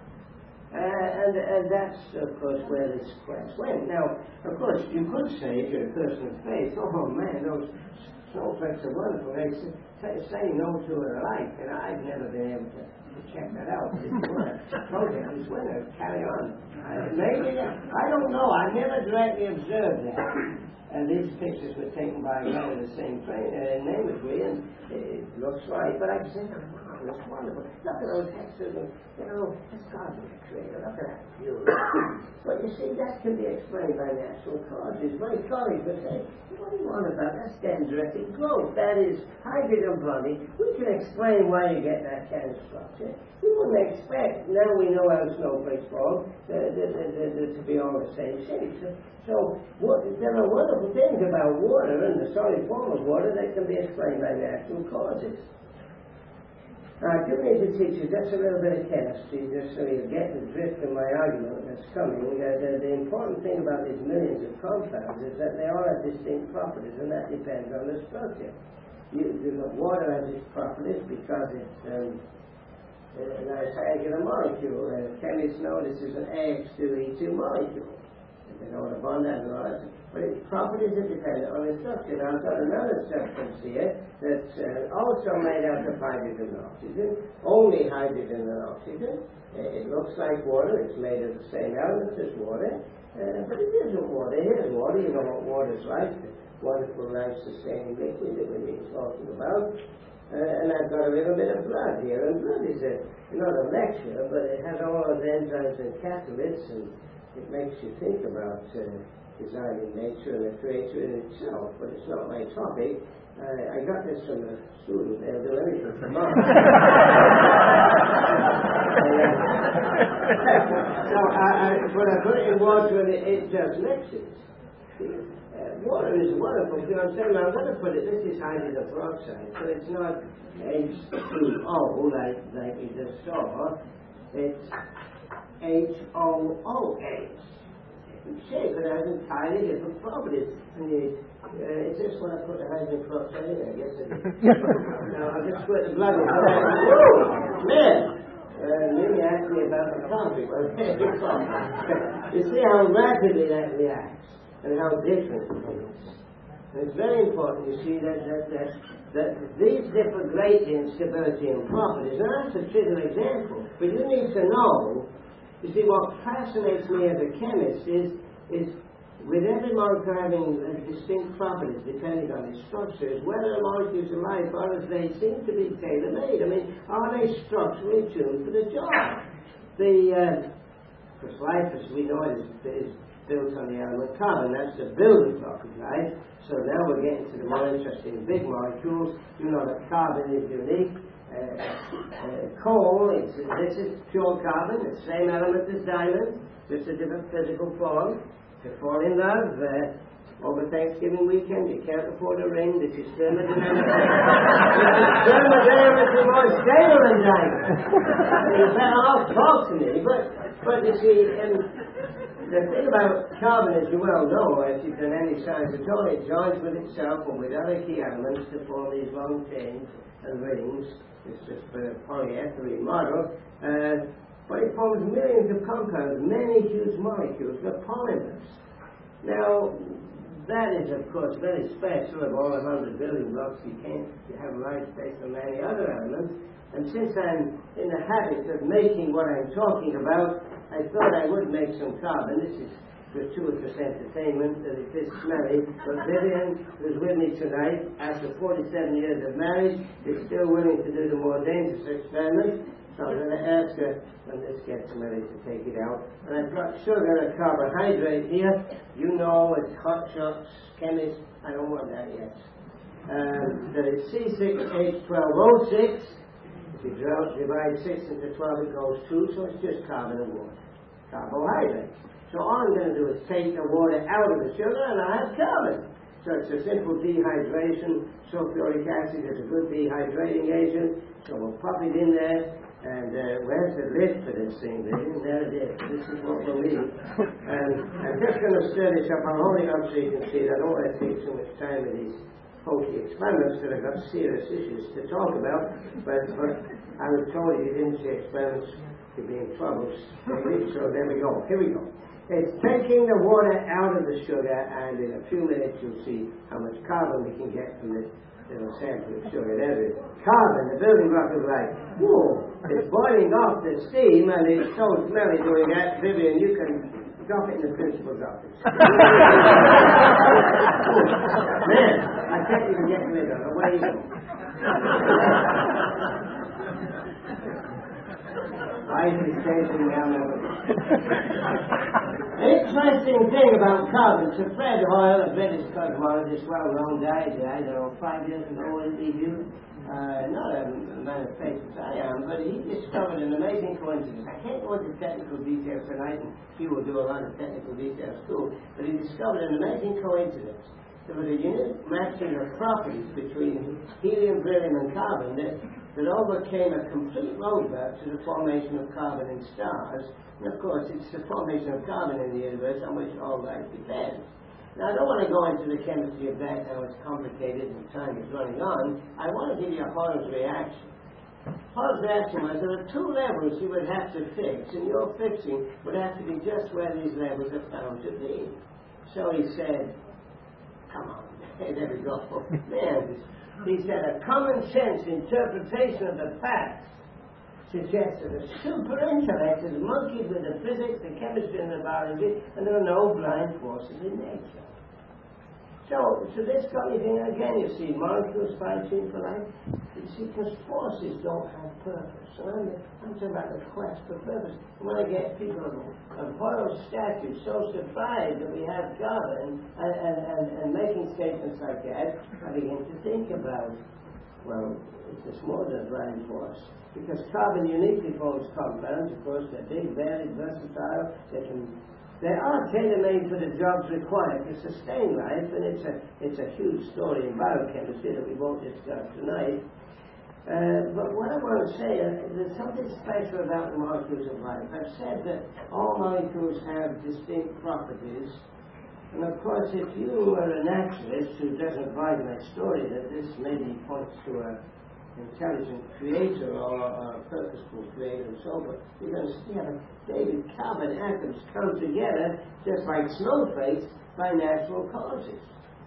Uh, and, and that's, of course, where this quest went. Now, of course, you could say, if you're a person of faith, oh man, those snowflakes are wonderful. They say, say no to it alike, and I've never been able to, to check that out. But if you want to protest this winter, carry on. Uh, maybe, I don't know. I never directly observed that. And these pictures were taken by a man in the same train, uh, name was me, and it looks right. But I said, wow, that's wonderful. Look at those hexes, and, you know, it's God the creator. Look at that view. But you see, that can be explained by natural causes. My colleagues would say, what do you want about that? That's dendritic growth. That is hydrogen bonding. We can explain why you get that kind of structure. We wouldn't expect, now we know how snowflakes fall, uh, the, the, the, the, to be all the same shape. So, so what, there are wonderful things about water and the solid form of water that can be explained by natural causes. Now, I do need to teach you just a little bit of chemistry, just so you get the drift of my argument that's coming. Uh, the, the important thing about these millions of compounds is that they all have distinct properties, and that depends on the structure. You, you know, water has its properties because it's um, a nice angular molecule. Uh, chemists know this is an A X two E two molecule. They know what a bond has and all that. But its properties are dependent on the structure. Now, I've got another substance here that's uh, also made out of hydrogen and oxygen, only hydrogen and oxygen. Uh, it looks like water. It's made of the same elements as water, uh, but it isn't water. Here's water. You know what water's like, the wonderful life-sustaining liquid that we've been talking about. Uh, and I've got a little bit of blood here, and blood is a, not a lecture, but it has all those enzymes and catalysts, and it makes you think about uh, designing nature and the creator in itself, but it's not my topic. Uh, I got this from a student. They'll do anything for money. So I, I, when I put it in water, it, it just mixes. Uh, water is wonderful. You know what I'm saying? Now I'm going to put it, this is hydrogen peroxide, so it's not H two O like, like you just saw. It's H O O H. Shape, but it has entirely different properties. And you, uh, is this when I put the hydrogen peroxide in? I guess it is. Now I'll just squirt the blood in. Woo! Man! Uh, Mimi asked me about the coffee. You see how rapidly that reacts and how different it is. And it's very important, you see, that, that, that, that these differ greatly in stability and properties. Now that's a trivial example, but you need to know. You see, what fascinates me as a chemist is, is with every molecule having uh, distinct properties depending on its structures, whether a molecule is alive or as they seem to be tailor-made. I mean, are they structurally tuned for the job? The, because uh, life, as we know, is, is built on the element carbon. That's the building block of life. So now we're getting to the more interesting big molecules. You know that carbon is unique. Uh, uh, coal, it's, this is pure carbon, the same element as diamond, just a different physical form. To fall in love, uh, over Thanksgiving weekend, you can't afford a ring, this is thermodynamic. Thermodynamic is more stable than diamond. You better all talk to me, but, but you see, and the thing about carbon, as you well know, if you've done any science at all, it joins with itself or with other key elements to form these long chains and rings. It's just a polyethylene model, uh, but it forms millions of compounds, many huge molecules, they're polymers. Now, that is, of course, very special. Of all one hundred building blocks, you can't have life based on many other elements. And since I'm in the habit of making what I'm talking about, I thought I would make some carbon. This is gratuitous entertainment, and it is smelly. But Vivian, who's with me tonight, after forty-seven years of marriage, is still willing to do the more dangerous experiment. So I'm going to ask her, when this gets smelly, to take it out. And I've got sugar and carbohydrate here. You know, as hot shots chemists, I don't want that yet. Um, that is C six H twelve O six. If you divide six into twelve, it goes two, so it's just carbon and water. Carbohydrate. So all I'm going to do is take the water out of the sugar and I have carbon. So it's a simple dehydration. Sulfuric acid is a good dehydrating agent. So we'll pop it in there. And uh, where's the lid for this thing? There it is. This is what we'll need. And I'm just going to stir this up. I'll hold it up so you can see it. I don't want to take too much time with these hokey experiments that I've got serious issues to talk about. But, but I was told if you didn't see experiments, you'd be in trouble. So there we go. Here we go. It's taking the water out of the sugar, and in a few minutes you'll see how much carbon we can get from this little sample of sugar. There it is. Carbon, the building block of life. Whoa! It's boiling off the steam, and it's so smelly doing that. Vivian, you can drop it in the principal's office. Man, I can't even get rid of it. Away you go. Why is it changing now? Interesting thing about carbon. Sir Fred Hoyle, a British cosmologist, well-known guy, died, I don't know, five years ago in review. Uh, not a man of faith as I am, but he discovered an amazing coincidence. I can't go into technical details tonight, and he will do a lot of technical details too, but he discovered an amazing coincidence. There was a unique matching of properties between helium, beryllium, and carbon that, that overcame a complete roadmap to the formation of carbon in stars. And of course, it's the formation of carbon in the universe on which all life depends. Now, I don't want to go into the chemistry of that, how it's complicated and time is running on. I want to give you Hoyle's reaction. Hoyle's reaction was there are two levels you would have to fix, and your fixing would have to be just where these levels are found to be. So he said, come on, hey, there we go. Man, he said, a common sense interpretation of the facts suggests that a super intellect is monkeyed with the physics, the chemistry, and the biology, and there are no blind forces in nature. So, to this kind of thing, again, you see molecules fighting for life. You see, because forces don't have purpose. So I'm, I'm talking about the quest for purpose. And when I get people of, of Hoyle's statue so surprised that we have carbon and, and, and, and making statements like that, I begin to think about, well, it's more than a driving force. Because carbon uniquely forms compounds, of course, they're big, varied, versatile, they can They are tailor-made for the jobs required to sustain life, and it's a, it's a huge story in biochemistry that we won't discuss tonight. Uh, but what I want to say, uh, there's something special about the molecules of life. I've said that all molecules have distinct properties, and of course, if you were a naturalist who doesn't buy my story that this maybe points to a intelligent creator or a purposeful creator and so forth, you're going to see how David carbon atoms come together just like snowflakes by natural causes.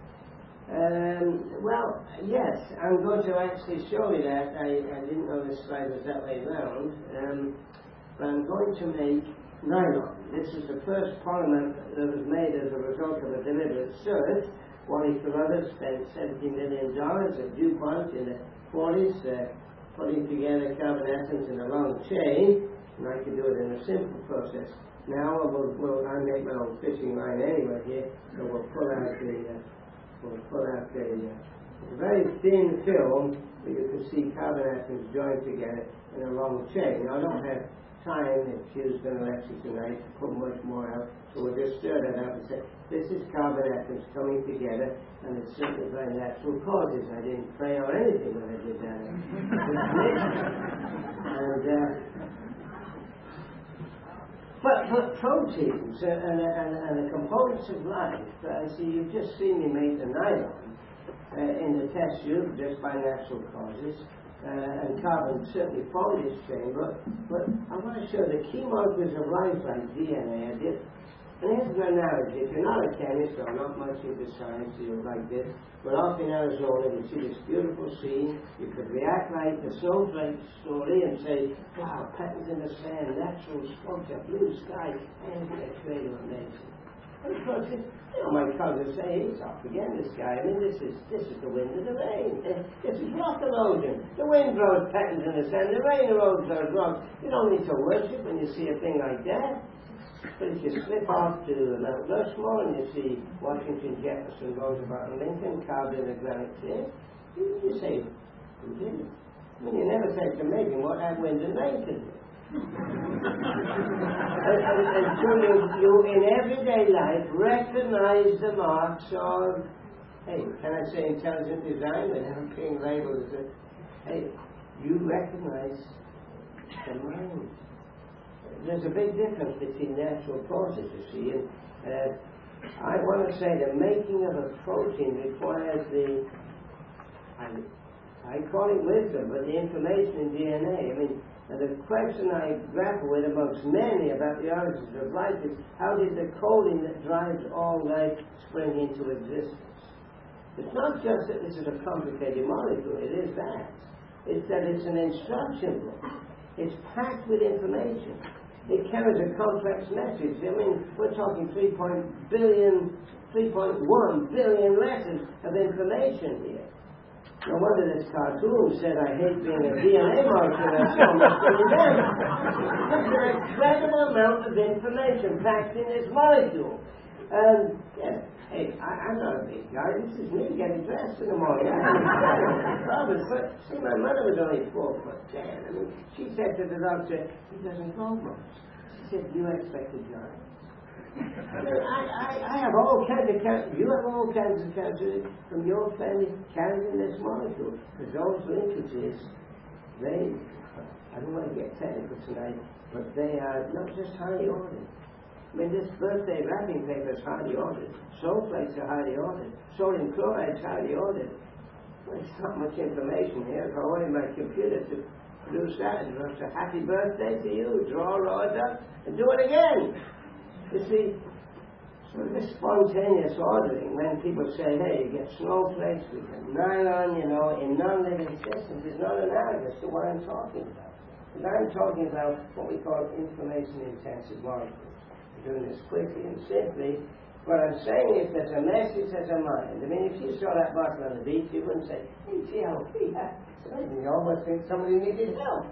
Um, well, yes, I'm going to actually show you that. I, I didn't know this slide was that way round. Um, but I'm going to make nylon. This is the first polymer that was made as a result of a deliberate search. Wally Carruthers spent seventy million dollars at DuPont in the forties, uh, putting together carbon atoms in a long chain, and I can do it in a simple process. Now we'll, we'll I make my own fishing line anyway here, so we'll pull out the uh, we'll pull out the uh, very thin film where you can see carbon atoms joined together in a long chain. Now I don't have time, it's used in a lecture tonight, to put much more out, so we'll just stir that up and say, this is carbon atoms coming together, and it's certainly by natural causes. I didn't pray or anything when I did that. and, uh, but, but proteins uh, and, and, and the components of life, uh, see, you've just seen me make the nylon uh, in the test tube just by natural causes. Uh, and carbon certainly formed this chain, but, but I want to show the key molecules of life like D N A are different. And here's an analogy. If you're not a chemist or not much into science, you're like this, but off in Arizona you see this beautiful scene, you could react like the snowflake story and say, wow, patterns in the sand, natural sculpture, blue sky, and a creator amazing. And of course, it, you know, my cousins say, he's off again, this guy. I mean, this is this is the wind and the rain. This is rock erosion. The wind blows patterns in the sand, the rain erodes those rocks. You don't need to worship when you see a thing like that. But if you slip off to Mount Rushmore and you see Washington, Jefferson, Roosevelt, and Lincoln carved in a granite cliff, you, you say, who did it? I mean, you never say it's amazing what that wind and rain can do. and, and, and so you, you, in everyday life, recognize the marks of, hey, can I say intelligent design without being labeled as a, hey, you recognize the mind. There's a big difference between natural processes, you see, and uh, I want to say the making of a protein requires the, I, I call it wisdom, but the information in D N A. I mean, and the question I grapple with amongst many about the origins of life is, how did the coding that drives all life spring into existence? It's not just that this is a complicated molecule, it is that. It's that it's an instruction book. It's packed with information. It carries a complex message. I mean, we're talking three point one billion letters of information here. No wonder this cartoon said, I hate being a D N A molecule, there's so much going down. It's an incredible amount of information packed in this molecule. And, yeah, hey, I, I'm not a big guy. This is me getting dressed in the morning. I have a but see, my mother was only four foot ten. I mean, she said to the doctor, he doesn't grow much. She said, you expect a giant? I mean, I, I, I have all kinds of cancer. You have all kinds of cancer from your family carrying this molecule. Because those linkages they, I don't want to get technical tonight, but they are not just highly ordered. I mean, this birthday wrapping paper is highly ordered. Salt flakes are highly ordered. Sodium chloride is highly ordered. Well, it's not much information here. If I wanted my computer to produce that, and it's a happy birthday to you, draw raw up, and do it again. You see, so this spontaneous ordering, when people say, hey, you get snowflakes, we get nylon, you know, in non-living systems, is not analogous to what I'm talking about. And I'm talking about what we call information-intensive molecules. I'm doing this quickly and simply. What I'm saying is there's a message, there's a mind. I mean, if you saw that bottle on the beach, you wouldn't say, hey, gee, how we have. You almost think somebody needed help.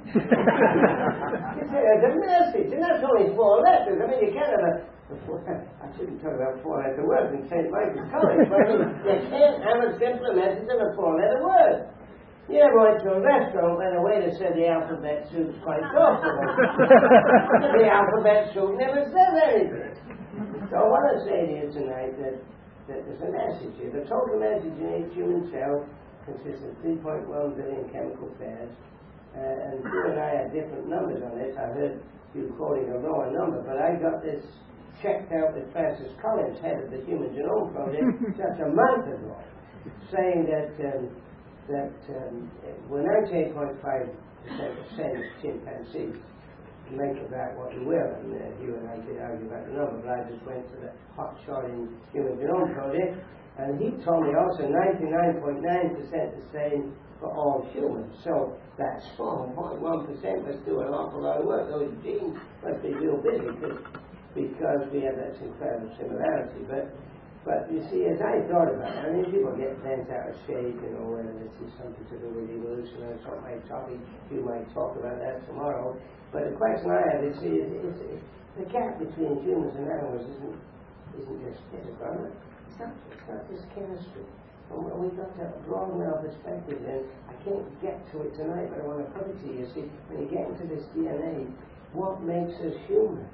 You say, there's a message, and that's only four letters. I mean, you can't have a, a four, I shouldn't talk about four-letter words in Saint Michael's College, but I mean, you can't have a simpler message than a four-letter word. You ever went to a restaurant where the waiter said the alphabet soup's quite thoughtful. The alphabet soup never says anything. So what I'm saying to you tonight that, that there's a message here. The total message in each human cell consists of three point one billion chemical pairs. Uh, and you and I had different numbers on this. I heard you quoting a lower number, but I got this checked out with Francis Collins, head of the Human Genome Project, just a month ago, saying that um, that um, we're ninety-eight point five percent the same as chimpanzees. Make of that what you will, and uh, you and I could argue about the number, but I just went to the hotshot in Human Genome Project, and he told me also ninety-nine point nine percent the same for all humans. So that small zero point one percent must do an awful lot of work. Those genes must be real busy because, because we have that incredible similarity. But But you see, as I thought about it, I mean, people get bent out of shape, you know, whether this is something to do with evolution or something my topic, you might talk about that tomorrow. But the question I have is, see, is, is the gap between humans and animals isn't, isn't just physical. It's not, it's not just chemistry. And we've got to broaden our perspective, and I can't get to it tonight, but I want to put it to you. See, when you get into this D N A, what makes us human?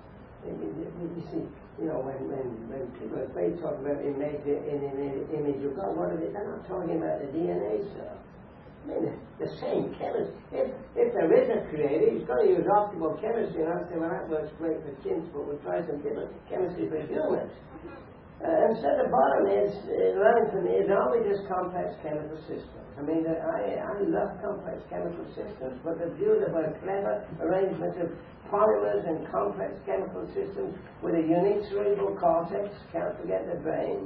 You see, you know, when, when, when people, if they talk about image, in an image of God, what are they? They're not talking about the D N A cell. I mean, the, the same chemistry. If, if there is a creator, he's going to use optimal chemistry, and I'll say, well, that works great for chimps, but we'll try some different chemistry for humans. Uh, and so the bottom is, uh, line for me, is are we just complex chemical systems? I mean, uh, I, I love complex chemical systems, but the view of a clever arrangement of polymers and complex chemical systems with a unique cerebral cortex, can't forget the brain.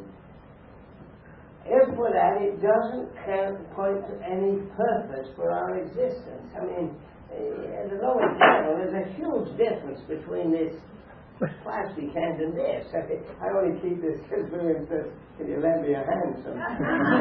If we're at it, doesn't count point to any purpose for our existence. I mean, uh, at the lowest level, there's a huge difference between this plastic hand and this. I only keep this because William says, can you lend me a hand sometime?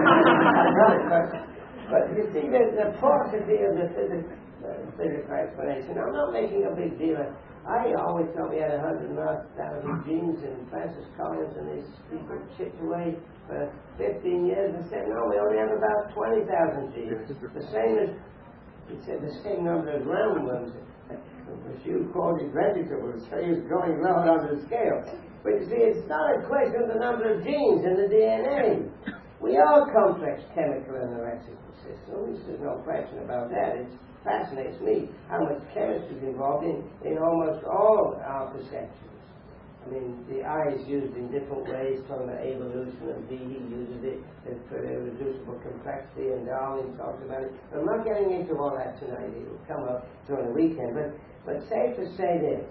but, but you see, the, the paucity of the physics, uh, physical explanation. I'm not making a big deal. I always thought we had a hundred thousand genes, and Francis Collins and his people chipped away for fifteen years and said, no, we only have about twenty thousand genes. The same as, he said, the same number of roundworms. If you quoted vegetables, so he's going lower on the scale. But you see, it's not a question of the number of genes in the D N A. We are complex chemical and electrical systems. There's no question about that. It fascinates me how much chemistry is involved in, in almost all our perceptions. I mean, the eye is used in different ways, talking about evolution, and Behe uses it for irreducible complexity, and Darwin talks about it. I'm not getting into all that tonight. It will come up during the weekend. But, but safe to say this,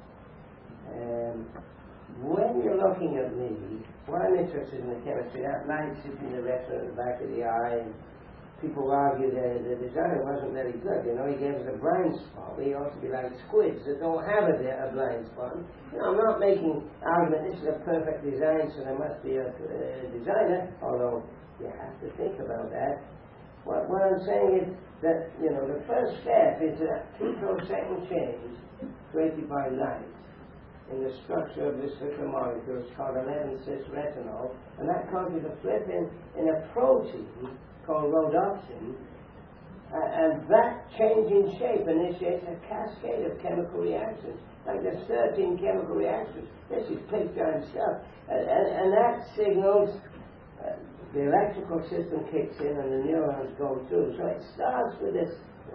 um, when you're looking at me, what I'm interested in the chemistry, that light sits in the retina at the back of the eye, and people argue that the designer wasn't very good. You know, he gave us a blind spot. We ought to be like squids that don't have a, a blind spot. You know, I'm not making argument this is a perfect design, so there must be a, a designer, although you have to think about that. What, what I'm saying is that, you know, the first step is a picosecond change created by light in the structure of this little molecule. It's called eleven cis retinol, and that causes a flip in, in a protein called rhodopsin, uh, and that change in shape initiates a cascade of chemical reactions. Like there's thirteen chemical reactions. This is big time stuff. And, and, and that signals uh, the electrical system kicks in and the neurons go through. So it starts with this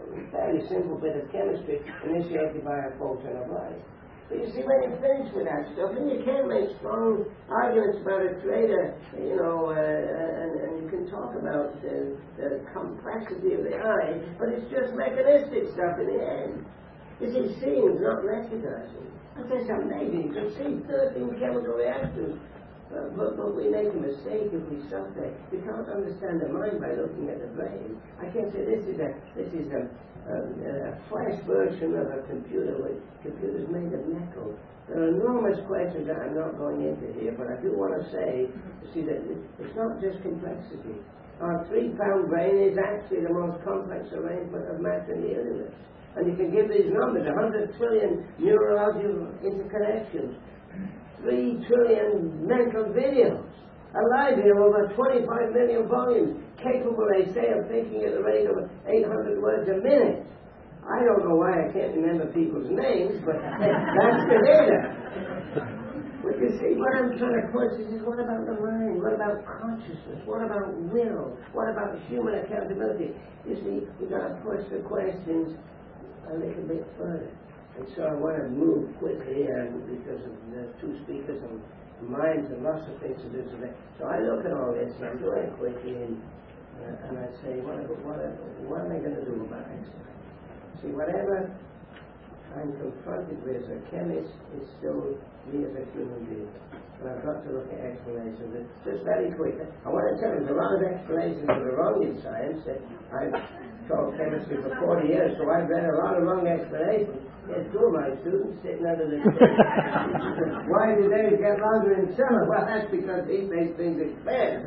fairly simple bit of chemistry initiated by a photon of light. But you see, when you finish with that stuff, and you can make strong arguments about it later, you know, uh, and, and you can talk about the, the complexity of the eye, but it's just mechanistic stuff in the end. You see, seeing is not recognizing. That's just amazing. You can see thirteen chemical reactions, uh, but, but we make a mistake if we stop there. You can't understand the mind by looking at the brain. I can't say this is a this is a Um, a flash version of a computer with computers made of nickel. There are enormous questions that I'm not going into here, but I do want to say, you see, that it's not just complexity. Our three-pound brain is actually the most complex arrangement of matter in the universe. And you can give these numbers, one hundred trillion neurological interconnections, three trillion mental videos, a library of over twenty-five million volumes, capable, they say, of thinking at the rate of eight hundred words a minute. I don't know why I can't remember people's names, but that's the data. But you see, what I'm trying to push is, what about the mind? What about consciousness? What about will? What about human accountability? You see, we've got to push the questions a little bit further. And so I want to move quickly here because of the two speakers and minds and lots of things to do today. So I look at all this and I'm doing it quickly and, uh, and I say, what, what, what am I going to do about it? See, whatever I'm confronted with as a chemist is still me as a human being. And I've got to look at explanations. It's just very quick. I want to tell you, there's a lot of explanations that are wrong in science. That I've taught chemistry for forty years, so I've read a lot of wrong explanations. There's two of my students sitting under the tree. Why do they get longer in summer? Well, that's because he makes things expand.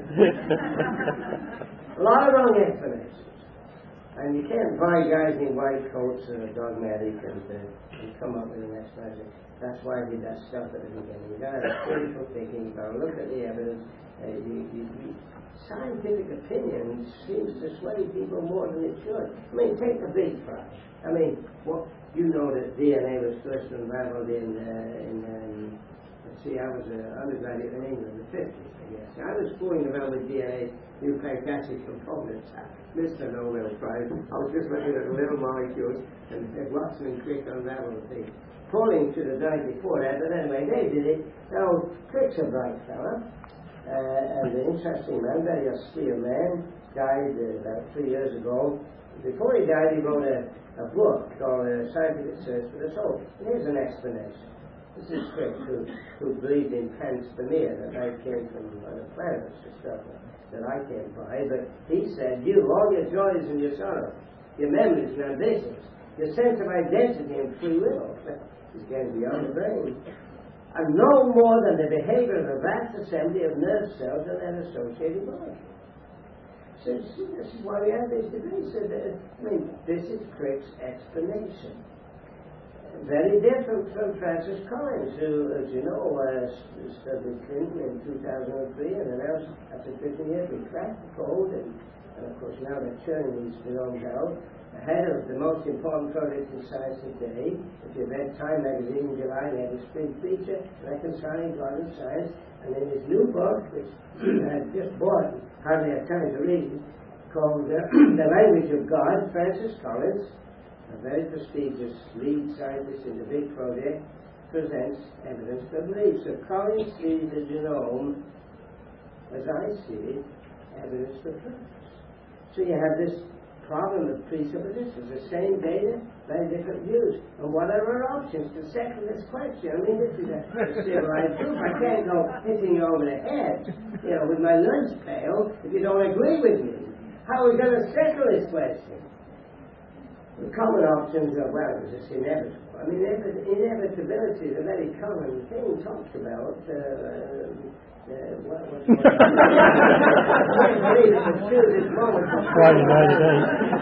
A lot of wrong explanations. And you can't buy guys in white coats and are dogmatic and, uh, and come up with an explanation. That's why I did that stuff at the beginning. You've got to have critical thinking. You've got to look at the evidence. Uh, you, you, you, scientific opinion seems to sway people more than it should. I mean, take the big fry. I mean, what, you know that D N A was first unraveled in, uh, in um, let's see, I was an undergraduate in England in the fifties, I guess. I was fooling around with D N A, nucleic acid components. Mister Nobel Prize. I was just looking at the little molecules, and Watson and Crick unraveled the thing. Falling to the night before that, but anyway, they did it. Now, Crick's a bright fella, uh, and an interesting man, very austere man, died uh, about three years ago. Before he died, he wrote a, a book called uh, Scientific Search for the Soul. Here's an explanation. This is Crick, who, who believed in panspermia, that life came from other planets and stuff that I can't buy, but he said, you, all your joys and your sorrows, your memories and ambitions, your sense of identity and free will, is getting beyond the brain, are no more than the behavior of a vast assembly of nerve cells and their associated molecules. So, see, this is why we have this debate. So that, I mean, this is Crick's explanation. Very different from Francis Collins, who, as you know, uh, studied Clinton in two thousand three and announced after fifteen years we cracked the code, and, and of course now they're turning these genomes out. Ahead of the most important project in science today. If you read Time magazine in July, they had a spring feature, Reconciling God and Science, and in his new book, which I just bought, hardly had time to read, called uh, The Language of God, Francis Collins, a very prestigious lead scientist in the big project, presents evidence for belief. So Collins sees the genome, as I see it, evidence for purpose. So you have this problem of presuppositions, the same data, very different views. And what are our options to settle this question? I mean, this is a civilized group. I can't go hitting you over the head, you know, with my lunch pail if you don't agree with me. How are we going to settle this question? The common options are, well, it's just inevitable. I mean, inevitability is a very common thing talked about. Uh, uh, what, what, what, I can't believe it, but still this moment. Friday night again.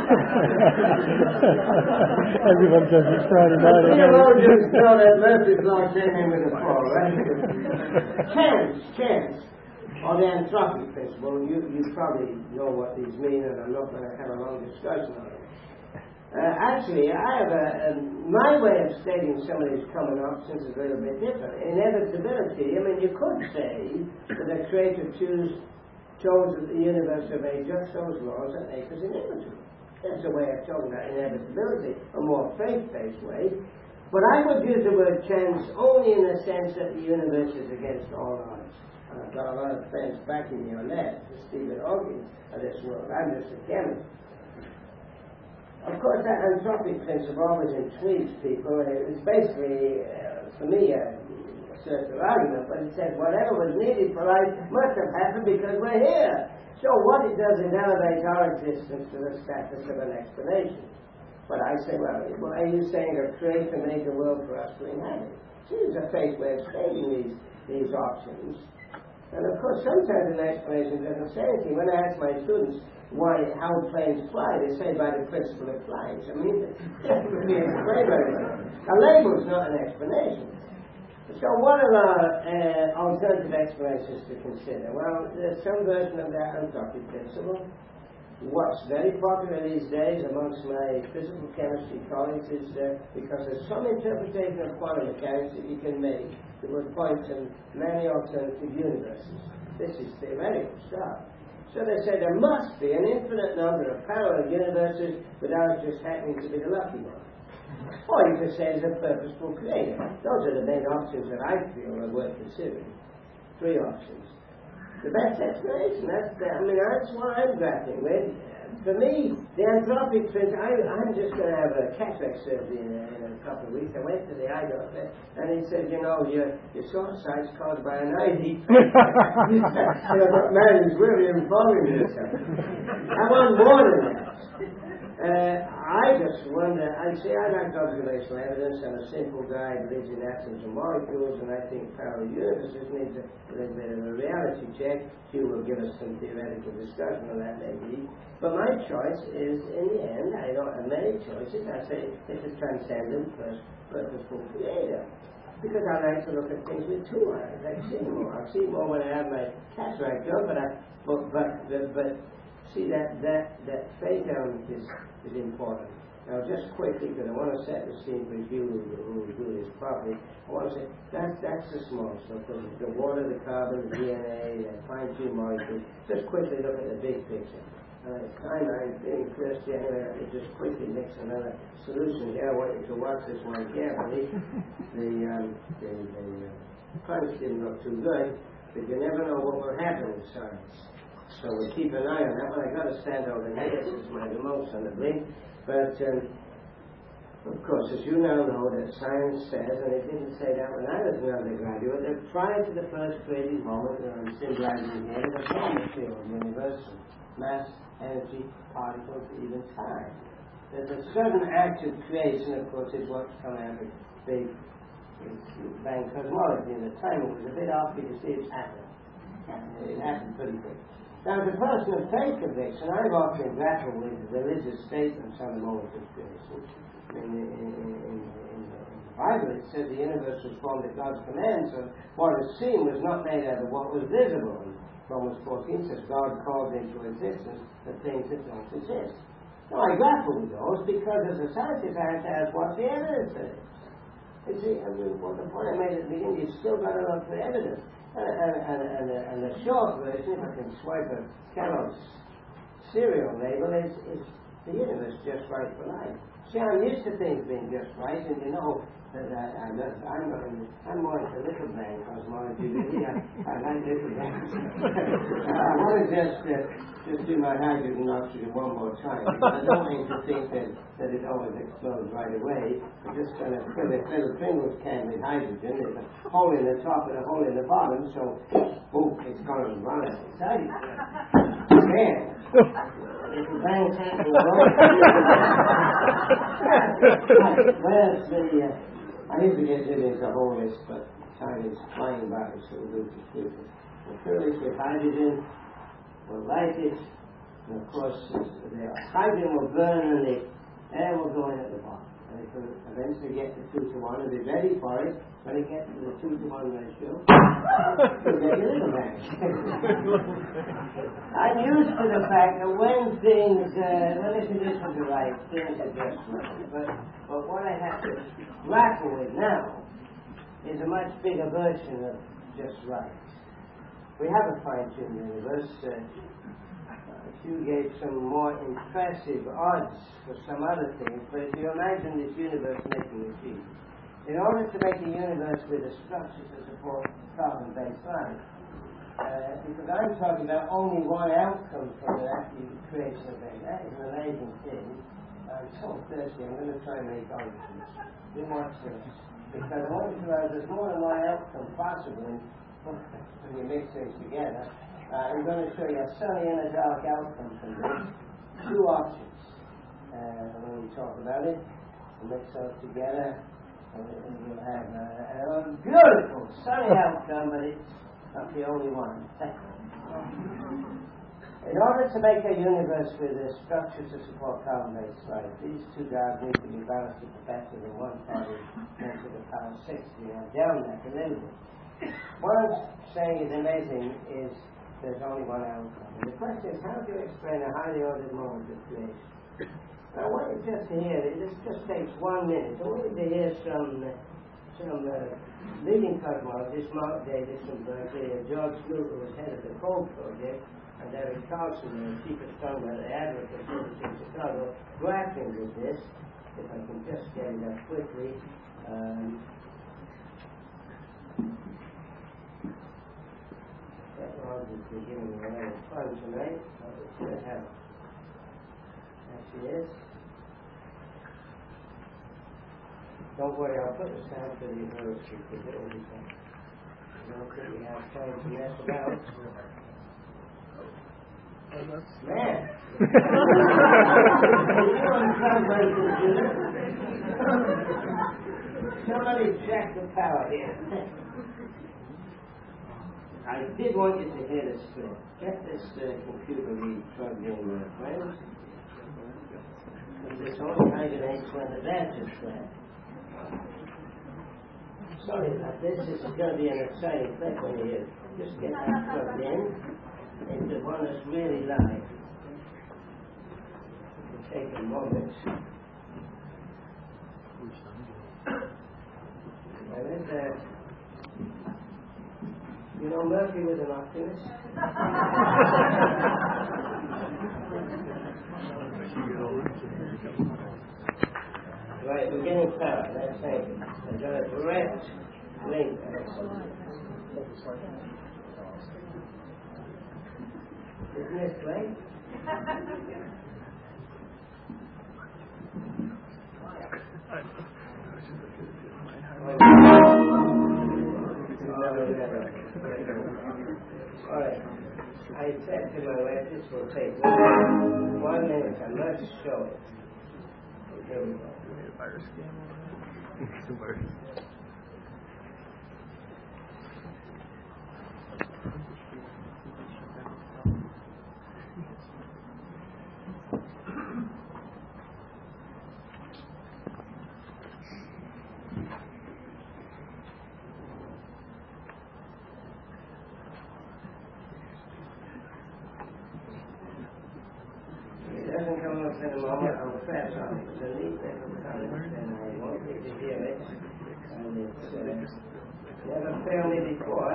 Everyone says it's Friday night again. Theologians know that Murphy's law came in with a fall, right? Chance, chance. Or the anthropic principle. You, you probably know what these mean, and I'm not going to have a long discussion on it. Uh, actually, I have a, a, my way of stating some of these common options is a little bit different. Inevitability, I mean, you could say that the Creator choose, chose that the universe obey just those laws that make us inevitable. That's a way of talking about inevitability, a more faith-based way. But I would use the word chance only in the sense that the universe is against all odds. And I've got a lot of friends backing me on that. Stephen Hawking of this world. I'm just a chemist. Of course, that anthropic principle always intrigues people. It's basically, uh, for me, a circular argument, but it says whatever was needed for life must have happened because we're here. So what it does is elevate our existence to the status of an explanation. But I say, well, well are you saying a creator made the world for us to inhabit? Seems a fake way of stating these, these options. And of course, sometimes an explanation doesn't say anything. When I ask my students why, how planes fly, they say by the principle of flight. I mean, it doesn't really explain very well. A label is not an explanation. So what are our uh, alternative explanations to consider? Well, there's some version of that anthropic principle. What's very popular these days amongst my physical chemistry colleagues is uh, because there's some interpretation of quantum mechanics that you can make that would point to many alternative universes. This is theoretical stuff. So they say there must be an infinite number of parallel universes without just happening to be the lucky one. Or you could say there's a purposeful creator. Those are the main options that I feel are worth considering. Three options. The best explanation, that's the, I mean, that's what I'm grappling with. For me, the anthropic principle, I, I'm just going to have a cataract surgery in a, in a couple of weeks. I went to the eye doctor, and he said, you know, your, your sore sight's caused by an eye defect. You know, man, he's really involving himself. I want more than that. Uh, I just wonder, I see, I like observational evidence, and a simple guy believes in atoms and molecules, and I think parallel universes needs a little bit of a reality check. Hugh will give us some theoretical discussion on that maybe. But my choice is, in the end, I don't have many choices. I say it's a transcendent, first, purposeful creator. Because I like to look at things with two eyes. I see more. I see more when I have my cataract done, but I, but, but, but, but see that, that, that fade down is, is important. Now, just quickly, because I want to set the scene for you who will do this properly, I want to say that's, that's the small stuff. The, the water, the carbon, the D N A, the fine-tuned molecules. Just quickly look at the big picture. Uh, time I'm feeling thirsty anyway, I could just quickly mix another solution here. I want you to watch this one carefully. The, um, the, the uh, punch didn't look too good, but you never know what will happen in science. So we keep an eye on that one. I've got to stand over here. This is my remote on the blink. But, um, of course, as you now know, that science says, and it didn't say that when I was an undergraduate, that prior to the first creative moment, that I'm symbolizing here, the form field universal. Mass, energy, particles, even time. There's a certain act of creation, of course, is what's come out of Big Bang cosmology. And the timing was a bit off, but you see it's happened. It happened pretty quick. Now, as a person of faith conviction, I've often grappled with religious statements on the moment of creation. In the, in, in, in the Bible, it says the universe was formed at God's command, so what is seen was not made out of what was visible. Romans fourteen says God called into existence the things that don't exist. Now I grapple with those because as a scientist I have to ask what's the evidence of it. You see, I mean, well, the point I made at the beginning, you've still got to look for evidence. And, and, and, and, the, and the short version, if I can swipe a Kellogg's cereal label, is, is the universe just right for life. See, I'm used to things being just right, and you know that I, I'm, not, I'm, not in, I'm more into little bang cosmology, really. I, I like little bangs. I want to just, uh, just do my hydrogen oxygen one more time, because I don't mean to think that, that it always explodes right away. I'm just going to fill this little Pringles can with hydrogen. There's a hole in the top and a hole in the bottom, so, oh, it's going to run. It's exciting. Man. Little bangs happen. Well, it's the, uh, I need to get it into a whole list, but time is flying by, so we'll do it. We'll fill this with hydrogen, we'll light it, and of course the hydrogen will burn and the air will go in at the bottom. And it will eventually get to two to one and be ready for it. When it gets to the two to one ratio, you'll get a little bang. I'm used to the fact that when things, uh, when the conditions are right, things are just right. But, but what I have to grapple with now is a much bigger version of just right. We have a fine-tuned universe. Uh, you gave some more impressive odds for some other things, but if you imagine this universe making a sheet, in order to make a universe with a structure to support carbon-based life, uh, because I'm talking about only one outcome from that, the creation of it. That is an amazing thing. I'm so thirsty, I'm going to try and make oranges. You watch this. Because I want you to realize there's more than one outcome possible when you mix things together. Uh, I'm going to show you a sunny and a dark outcome from this. Two options. Uh, when we talk about it, we'll mix those together, and we'll have uh, a beautiful sunny outcome, but it's not the only one. In order to make a universe with a structure to support carbon-based life, these two guys need to be balanced at the better than one party ten to the power sixty. I've down that a little bit. What I'm saying is amazing is there's only one outcome. And the question is, how do you explain a highly ordered moment of creation? I want you just to hear it. This just takes one minute. I want you to hear some uh, some uh, leading cosmologists, Mark Davis from Berkeley, and George Smoot, who was head of the Cole Project, and Eric Carlson, the chief astronomer at the Advocate Institute in Chicago, grappling with this. If I can just get it up quickly. Um, Technology is giving me a lot of fun tonight. But it should help. There she is. Don't worry, I'll put the sound for the university because it will be fun. I don't think we have time to mess about. Man! Somebody check the power here. I did want you to hear this split. Get this uh, computer read plugged in, my friends. This only hibernates when the battery's flat. Sorry about this. This is going to be an exciting thing when you hear. Just get that plugged in into one that's really live. It'll take a moment. And then, uh, you know, Murphy was an optimist. Right, we're getting power. That's thank you. I got a direct link. Isn't this great? All right. I said to my wife, this will take one, one minute. I must show it. Here we go. Virus game over there. It doesn't come up in a moment. I'll press on it. The lead doesn't come up, and I want you to hear it. And it's uh, never failed me before.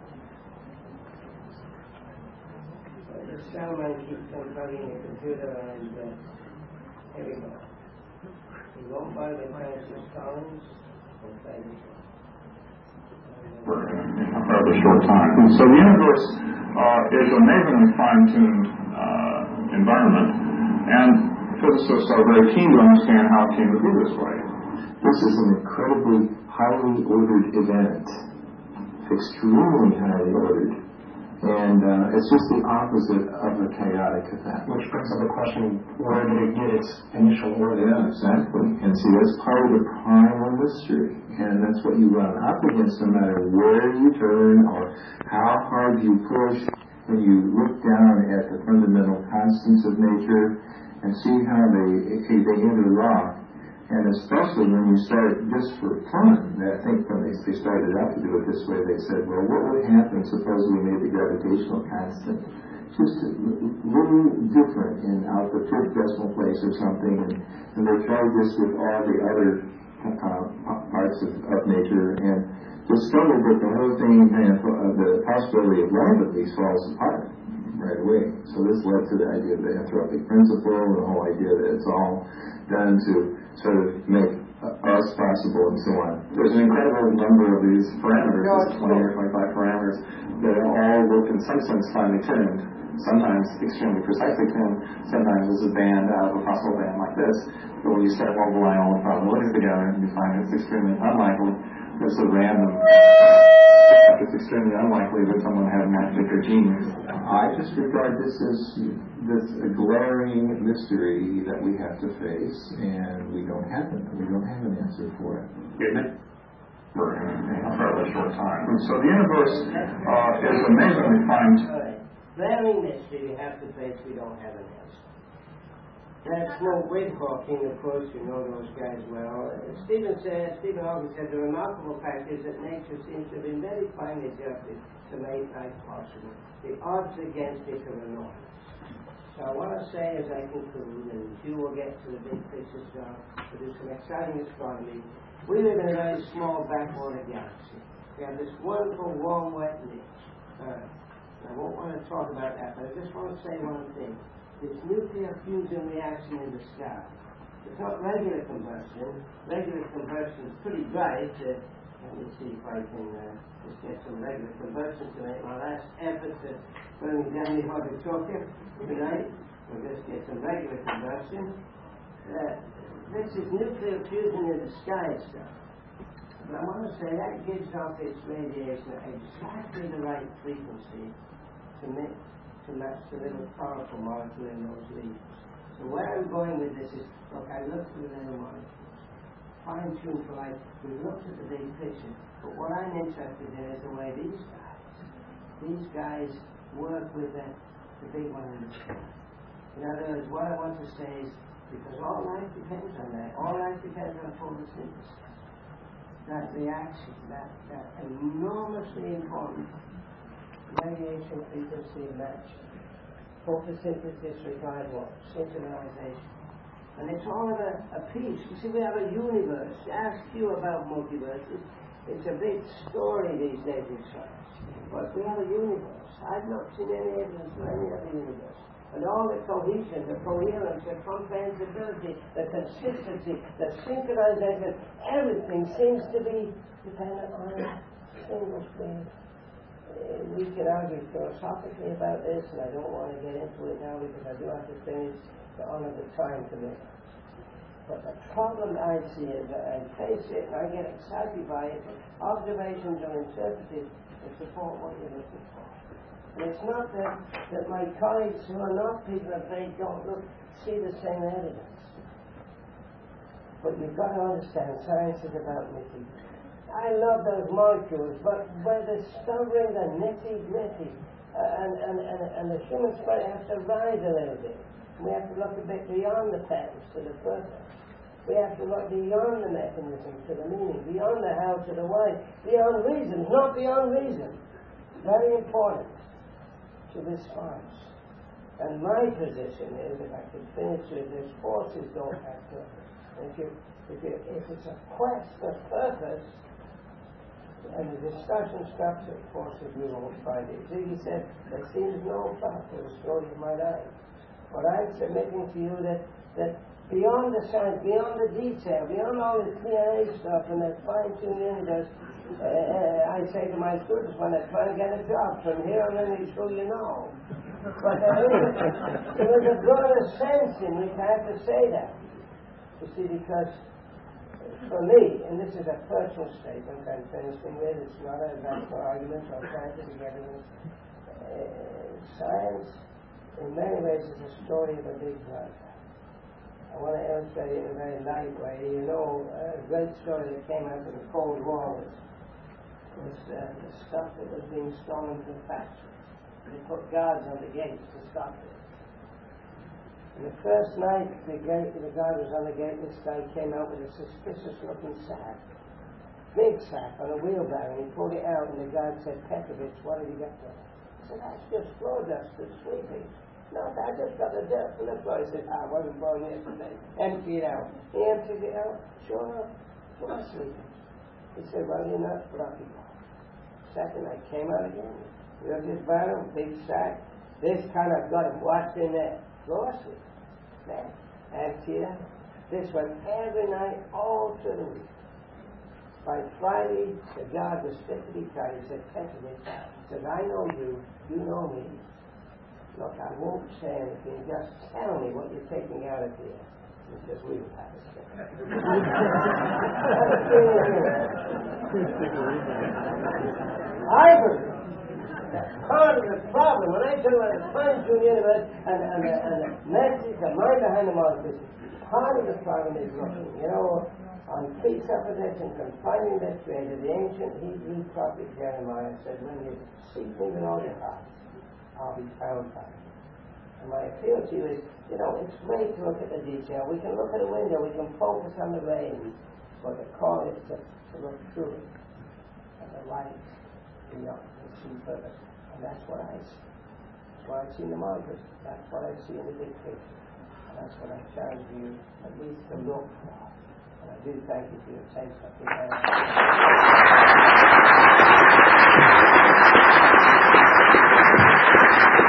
But the soundman keeps on plugging the computer, and uh, here we go. You won't buy the Francis Collins or Francis. For a rather short time. And so the universe uh, is an amazingly fine-tuned uh, environment, and physicists are very keen to understand how it came to be this way. This is an incredibly highly ordered event, extremely highly ordered, and uh, it's just the opposite of a chaotic event. Which brings up the question, where did it get its initial order? Yeah, exactly. And see, that's part of the primal mystery, and that's what you run up against no matter where you turn or how hard you push when you look down at the fundamental constants of nature and see how they they interlock. And especially when you start just for fun, I think when they, they started out to do it this way, they said, well, what would happen suppose we made the gravitational constant just a little different in out the fifth decimal place or something, and, and they tried this with all the other uh, parts of, of nature and discovered that the whole thing, and uh, the possibility of life at least, falls apart. right away. So this led to the idea of the anthropic principle, and the whole idea that it's all done to sort of make us possible and so on. There's an incredible number of these parameters, these twenty or twenty-five parameters, that all look in some sense finely tuned, sometimes extremely precisely tuned, sometimes as a band out of a possible band like this. But when you start multiplying all the probabilities together, you find it's extremely unlikely. There's a random. It's extremely unlikely that someone had magic or genius. I just regard this as this a glaring mystery that we have to face, and we don't have it. We don't have an answer for it. It for in a fairly short time. And so the universe uh, is amazingly fine. Glaring mystery we have to face. We don't have an answer. That's no Whit Hawking, of course, you know those guys well. Uh, Stephen said, Stephen Hawking said, the remarkable fact is that nature seems to have been very finely adjusted to make life possible. The odds against it are enormous. So I want to say as I conclude, and you will get to the big picture stuff, to do some exciting astronomy, we live in a very small backwater galaxy. We have this wonderful warm, wet niche. Uh, I won't want to talk about that, but I just want to say one thing. This nuclear fusion reaction in the sky. It's not regular combustion. Regular combustion is pretty bright. Uh, let me see if I can uh, just get some regular combustion to make my last effort at burning down the auditorium tonight. We'll just get some regular combustion. Uh, this is nuclear fusion in the sky stuff. But I want to say that gives off its radiation at exactly the right frequency to make to match the little powerful molecule in those leaves. So where I'm going with this is, look, I looked at the little molecules, fine-tuned for life. We looked at the big picture, but what I'm interested in is the way these guys, these guys work with the, the big one in the sky. In other words, what I want to say is, because all life depends on that, all life depends on photosynthesis. That reaction, that, that enormously important radiation frequency match. Photosynthesis requires what? Synchronization. And it's all of a, a piece. You see, we have a universe. Ask you about multiverses. It's a big story these days in science. But we have a universe. I've not seen any evidence for any other universe. And all the cohesion, the coherence, the comprehensibility, the consistency, the synchronization, everything seems to be dependent on a single thing. We can argue philosophically about this, and I don't want to get into it now because I do have to finish to honor the time commitment. But the problem I see is that I face it and I get excited by it. Observations are interpreted to support what you're looking for. And it's not that, that my colleagues who are not people of faith don't look, see the same evidence. But you've got to understand science is about nitty-gritty. I love those molecules, but we're discovering the nitty-gritty, uh, and, and, and, and the human spirit has to rise a little bit. We have to look a bit beyond the patterns to the purpose. We have to look beyond the mechanism to the meaning, beyond the how to the why, beyond reason, not beyond reason. Very important to response. And my position is, if I could finish with this, forces don't have purpose. If, you, if, you, if it's a quest of purpose, and the discussion structure, of course, if you won't find it. Ziggy said, there seems no plot to the story of my life. But I'm submitting to you that, that beyond the science, beyond the detail, beyond all this D N A stuff and that fine-tuned universe, uh, I say to my students when they're trying to get a job, from here on in, you sure you know. But there is, there is a broader sense in which I have to say that. You see, because for me, and this is a personal statement I'm finishing with, it's not a national argument or scientific evidence. Uh, science, in many ways, is a story of a big brother. I want to illustrate it in a very light way. You know, a great story that came out of the Cold War was, was uh, the stuff that was being stolen from factories. They put guards on the gates to stop it. And the first night the, gate, the guard was on the gate, this guy came out with a suspicious-looking sack. Big sack on a wheelbarrow, and he pulled it out, and the guard said, Petrovich, what have you got there? He said, that's just floor dust for sweeping. No, I just got the dirt from the floor. He said, I wasn't born yesterday. Empty it out. He emptied it out. Sure enough, floor sweeping. He said, well, you're not lucky. Second night, came out again. He was his barrel, big sack. This kind of got what's in there. Groceries. That. And here, this was every night, all through the week. By Friday, the guard was strictly tight. He said, Petrovich, he said, I know you, you know me. Look, I won't say anything, just tell me what you're taking out of here. He says, we will have a stick. Ivory. That's part of the problem. When I talk about the fine-tuned universe and, and, the, and the message, the mind behind the monsters, part of the problem is looking, you know, on presupposition, confining this way to the ancient Hebrew prophet Jeremiah said, when you seek me with all your heart, I'll be found by you. And my appeal to you is, you know, it's great to look at the detail. We can look at a window, we can focus on the rain, but the call is to, to look through it. And the light, you know, and see further. And that's what I see. That's what I see in the markers. That's what I see in the big picture. And that's what I challenge you at least to look for. And I do thank you for your attention.